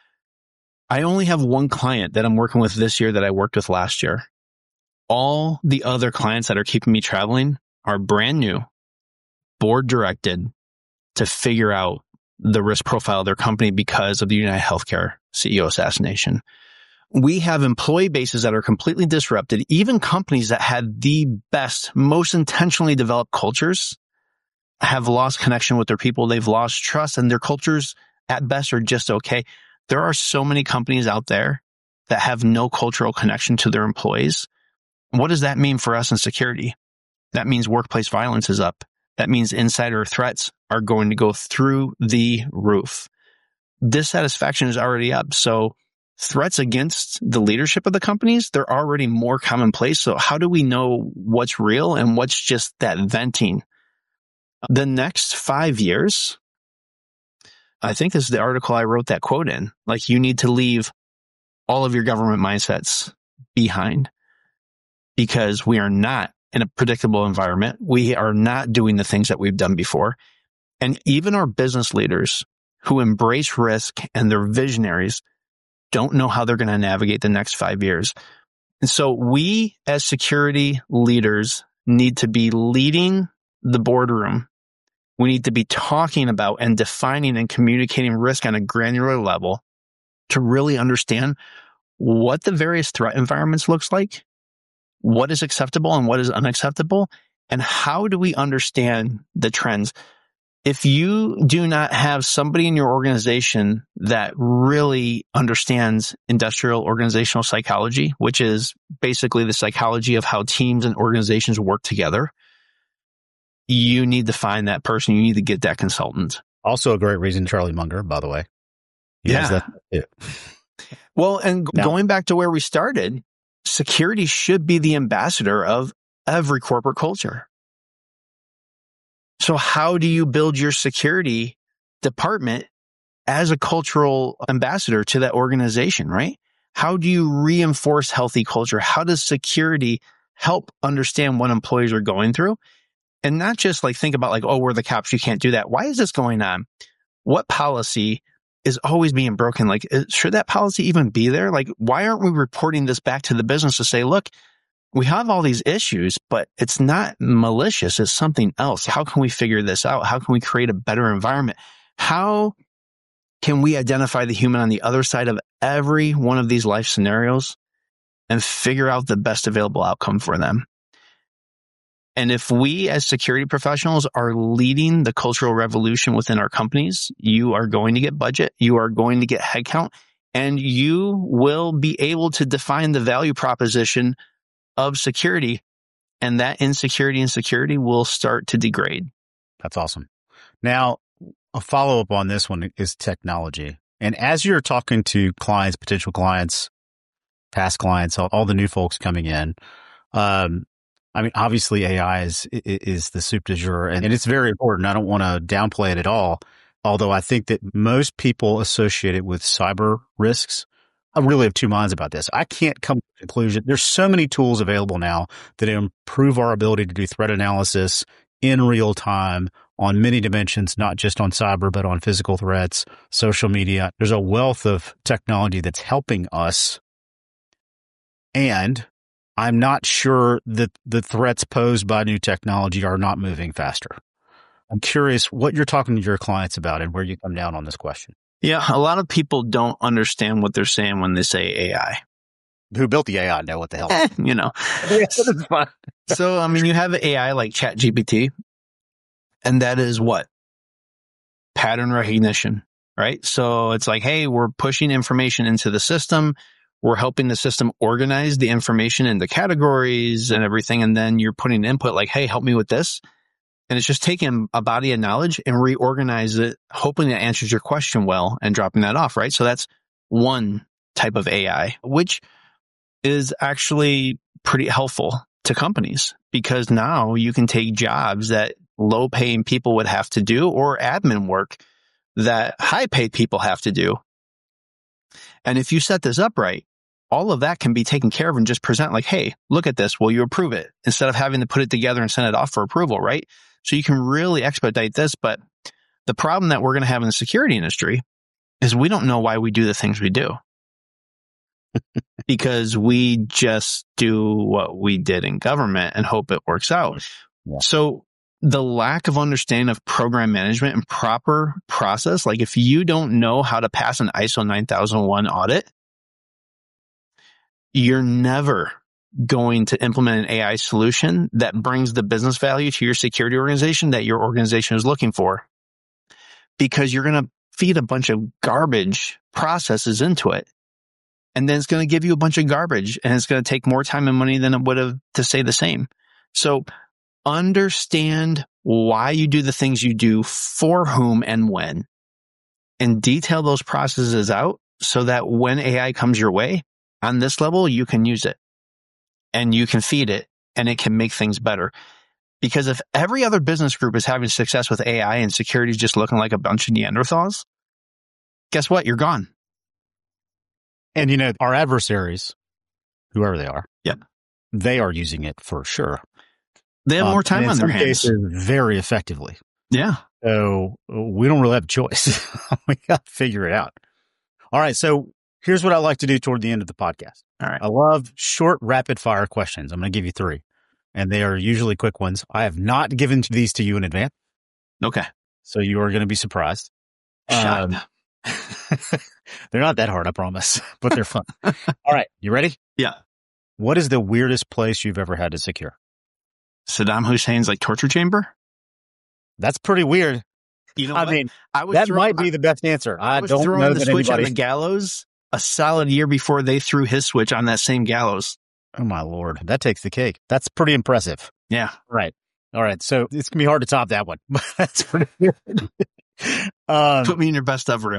I only have one client that I'm working with this year that I worked with last year. All the other clients that are keeping me traveling are brand new, board directed to figure out the risk profile of their company because of the United Healthcare C E O assassination. We have employee bases that are completely disrupted. Even companies that had the best, most intentionally developed cultures have lost connection with their people. They've lost trust, and their cultures at best are just okay. There are so many companies out there that have no cultural connection to their employees. What does that mean for us in security? That means workplace violence is up. That means insider threats are going to go through the roof. Dissatisfaction is already up. So threats against the leadership of the companies, they're already more commonplace. So how do we know what's real and what's just that venting? The next five years, I think this is the article I wrote that quote in, like you need to leave all of your government mindsets behind because we are not in a predictable environment. We are not doing the things that we've done before. And even our business leaders who embrace risk and they're visionaries don't know how they're going to navigate the next five years. And so we as security leaders need to be leading the boardroom. We need to be talking about and defining and communicating risk on a granular level to really understand what the various threat environments looks like, what is acceptable and what is unacceptable, and how do we understand the trends. If you do not have somebody in your organization that really understands industrial organizational psychology, which is basically the psychology of how teams and organizations work together, you need to find that person. You need to get that consultant. Also a great reason, Charlie Munger, by the way. Yes, Yeah. that's it. Well, and g- Now- going back to where we started, security should be the ambassador of every corporate culture. So how do you build your security department as a cultural ambassador to that organization, right? How do you reinforce healthy culture? How does security help understand what employees are going through? And not just like think about like, oh, we're the cops, you can't do that. Why is this going on? What policy is always being broken? Like, is- should that policy even be there? Like, why aren't we reporting this back to the business to say, look, we have all these issues, but it's not malicious. It's something else. How can we figure this out? How can we create a better environment? How can we identify the human on the other side of every one of these life scenarios and figure out the best available outcome for them? And if we as security professionals are leading the cultural revolution within our companies, you are going to get budget, you are going to get headcount, and you will be able to define the value proposition of security, and that insecurity and security will start to degrade. That's awesome. Now, a follow-up on this one is technology. And as you're talking to clients, potential clients, past clients, all, all the new folks coming in, um, I mean, obviously A I is, is the soup du jour, and it's very important. I don't want to downplay it at all. Although I think that most people associate it with cyber risks. I really have two minds about this. I can't come to a conclusion. There's so many tools available now that improve our ability to do threat analysis in real time on many dimensions, not just on cyber, but on physical threats, social media. There's a wealth of technology that's helping us. And I'm not sure that the threats posed by new technology are not moving faster. I'm curious what you're talking to your clients about and where you come down on this question. Yeah, a lot of people don't understand what they're saying when they say A I. Who built the A I know what the hell. Eh, you know. So, I mean, you have A I like ChatGPT, and that is what? Pattern recognition, right? So it's like, hey, we're pushing information into the system. We're helping the system organize the information into categories and everything. And then you're putting input like, hey, help me with this. And it's just taking a body of knowledge and reorganize it, hoping it answers your question well and dropping that off, right? So that's one type of A I, which is actually pretty helpful to companies because now you can take jobs that low paying people would have to do or admin work that high paid people have to do. And if you set this up right, all of that can be taken care of and just present like, hey, look at this. Will you approve it? Instead of having to put it together and send it off for approval, right? So you can really expedite this. But the problem that we're going to have in the security industry is we don't know why we do the things we do. Because we just do what we did in government and hope it works out. Yeah. So the lack of understanding of program management and proper process, like if you don't know how to pass an I S O nine thousand one audit, you're never going to implement an A I solution that brings the business value to your security organization that your organization is looking for. Because you're going to feed a bunch of garbage processes into it. And then it's going to give you a bunch of garbage and it's going to take more time and money than it would have to say the same. So understand why you do the things you do, for whom and when, and detail those processes out so that when A I comes your way on this level, you can use it and you can feed it and it can make things better. Because if every other business group is having success with A I and security is just looking like a bunch of Neanderthals, guess what? You're gone. And, you know, our adversaries, whoever they are, yeah, they are using it for sure. They have um, more time on their hands. In some cases, very effectively. Yeah. So we don't really have a choice. We got to figure it out. All right. So here's what I like to do toward the end of the podcast. All right. I love short, rapid fire questions. I'm going to give you three, and they are usually quick ones. I have not given these to you in advance. Okay. So you are going to be surprised. Shocked. Um, they're not that hard, I promise, but they're fun. All right. You ready? Yeah. What is the weirdest place you've ever had to secure? Saddam Hussein's like torture chamber? That's pretty weird. You know I what? mean, I was that throw, might be the best answer. I, I was don't throwing know the that switch anybody... on the gallows a solid year before they threw his switch on that same gallows. Oh, my Lord. That takes the cake. That's pretty impressive. Yeah. Right. All right. So it's going to be hard to top that one, but that's pretty good. um, Put me in your best ever reel.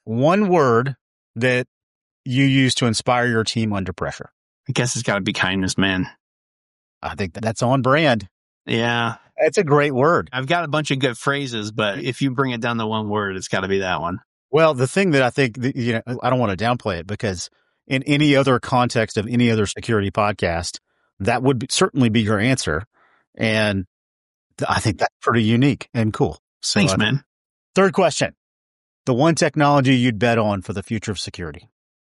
one word that you use to inspire your team under pressure. I guess it's got to be kindness, man. I think that that's on brand. Yeah. It's a great word. I've got a bunch of good phrases, but if you bring it down to one word, it's got to be that one. Well, the thing that I think, that, you know, I don't want to downplay it, because in any other context of any other security podcast, that would be, certainly be your answer. And I think that's pretty unique and cool. So, Thanks, uh, man. Third question. The one technology you'd bet on for the future of security.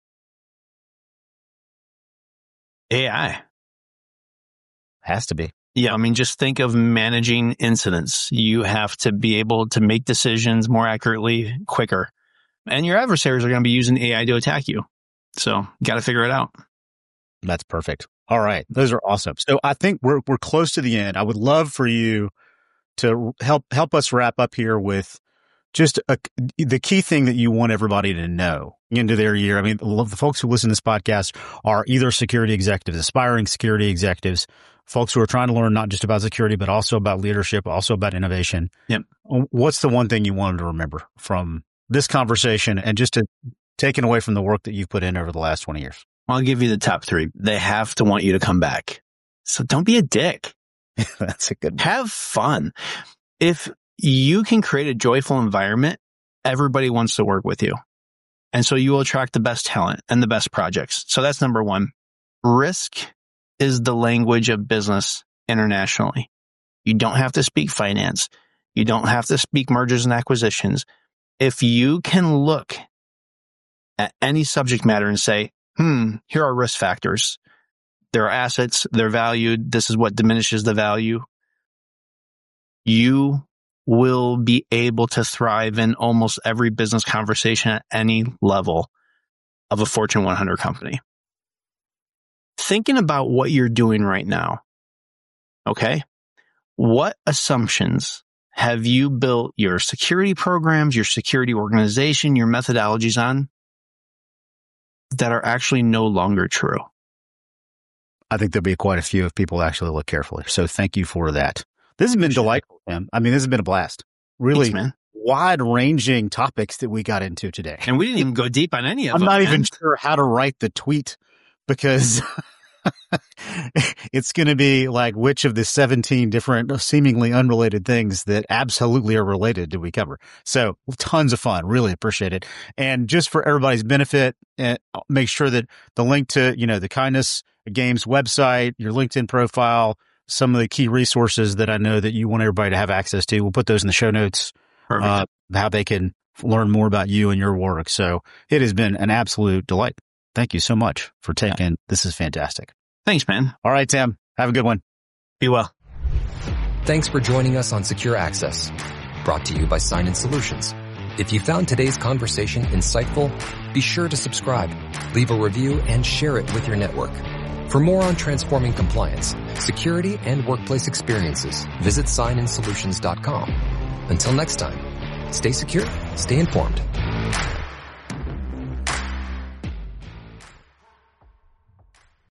A I. Has to be. Yeah, I mean, just think of managing incidents. You have to be able to make decisions more accurately, quicker. And your adversaries are going to be using A I to attack you. So you got to figure it out. That's perfect. All right. Those are awesome. So I think we're we're close to the end. I would love for you to help help us wrap up here with just a, the key thing that you want everybody to know into their year. I mean, the folks who listen to this podcast are either security executives, aspiring security executives, folks who are trying to learn not just about security, but also about leadership, also about innovation. Yep. What's the one thing you wanted to remember from this conversation and just to taken away from the work that you've put in over the last twenty years? I'll give you the top three. They have to want you to come back. So don't be a dick. That's a good one. Have fun. If you can create a joyful environment, everybody wants to work with you. And so you will attract the best talent and the best projects. So that's number one. Risk is the language of business internationally. You don't have to speak finance. You don't have to speak mergers and acquisitions. If you can look at any subject matter and say, hmm, here are risk factors. There are assets. They're valued. This is what diminishes the value. You will be able to thrive in almost every business conversation at any level of a Fortune one hundred company. Thinking about what you're doing right now, okay? What assumptions have you built your security programs, your security organization, your methodologies on that are actually no longer true? I think there'll be quite a few if people actually look carefully. So thank you for that. This has been delightful, Tim. I mean, this has been a blast. Really Thanks, wide-ranging topics that we got into today. And we didn't even go deep on any of I'm them. not man. even sure how to write the tweet because it's going to be like, which of the seventeen different seemingly unrelated things that absolutely are related do we cover? So tons of fun. Really appreciate it. And just for everybody's benefit, uh, make sure that the link to, you know, the Kindness Games website, your LinkedIn profile, some of the key resources that I know that you want everybody to have access to, we'll put those in the show notes, uh, how they can learn more about you and your work. So it has been an absolute delight. Thank you so much for taking, this is fantastic. Thanks, man. All right, Tim, have a good one. Be well. Thanks for joining us on Secure Access, brought to you by Sign-In Solutions. If you found today's conversation insightful, be sure to subscribe, leave a review, and share it with your network. For more on transforming compliance, security, and workplace experiences, visit sign in solutions dot com. Until next time, stay secure, stay informed.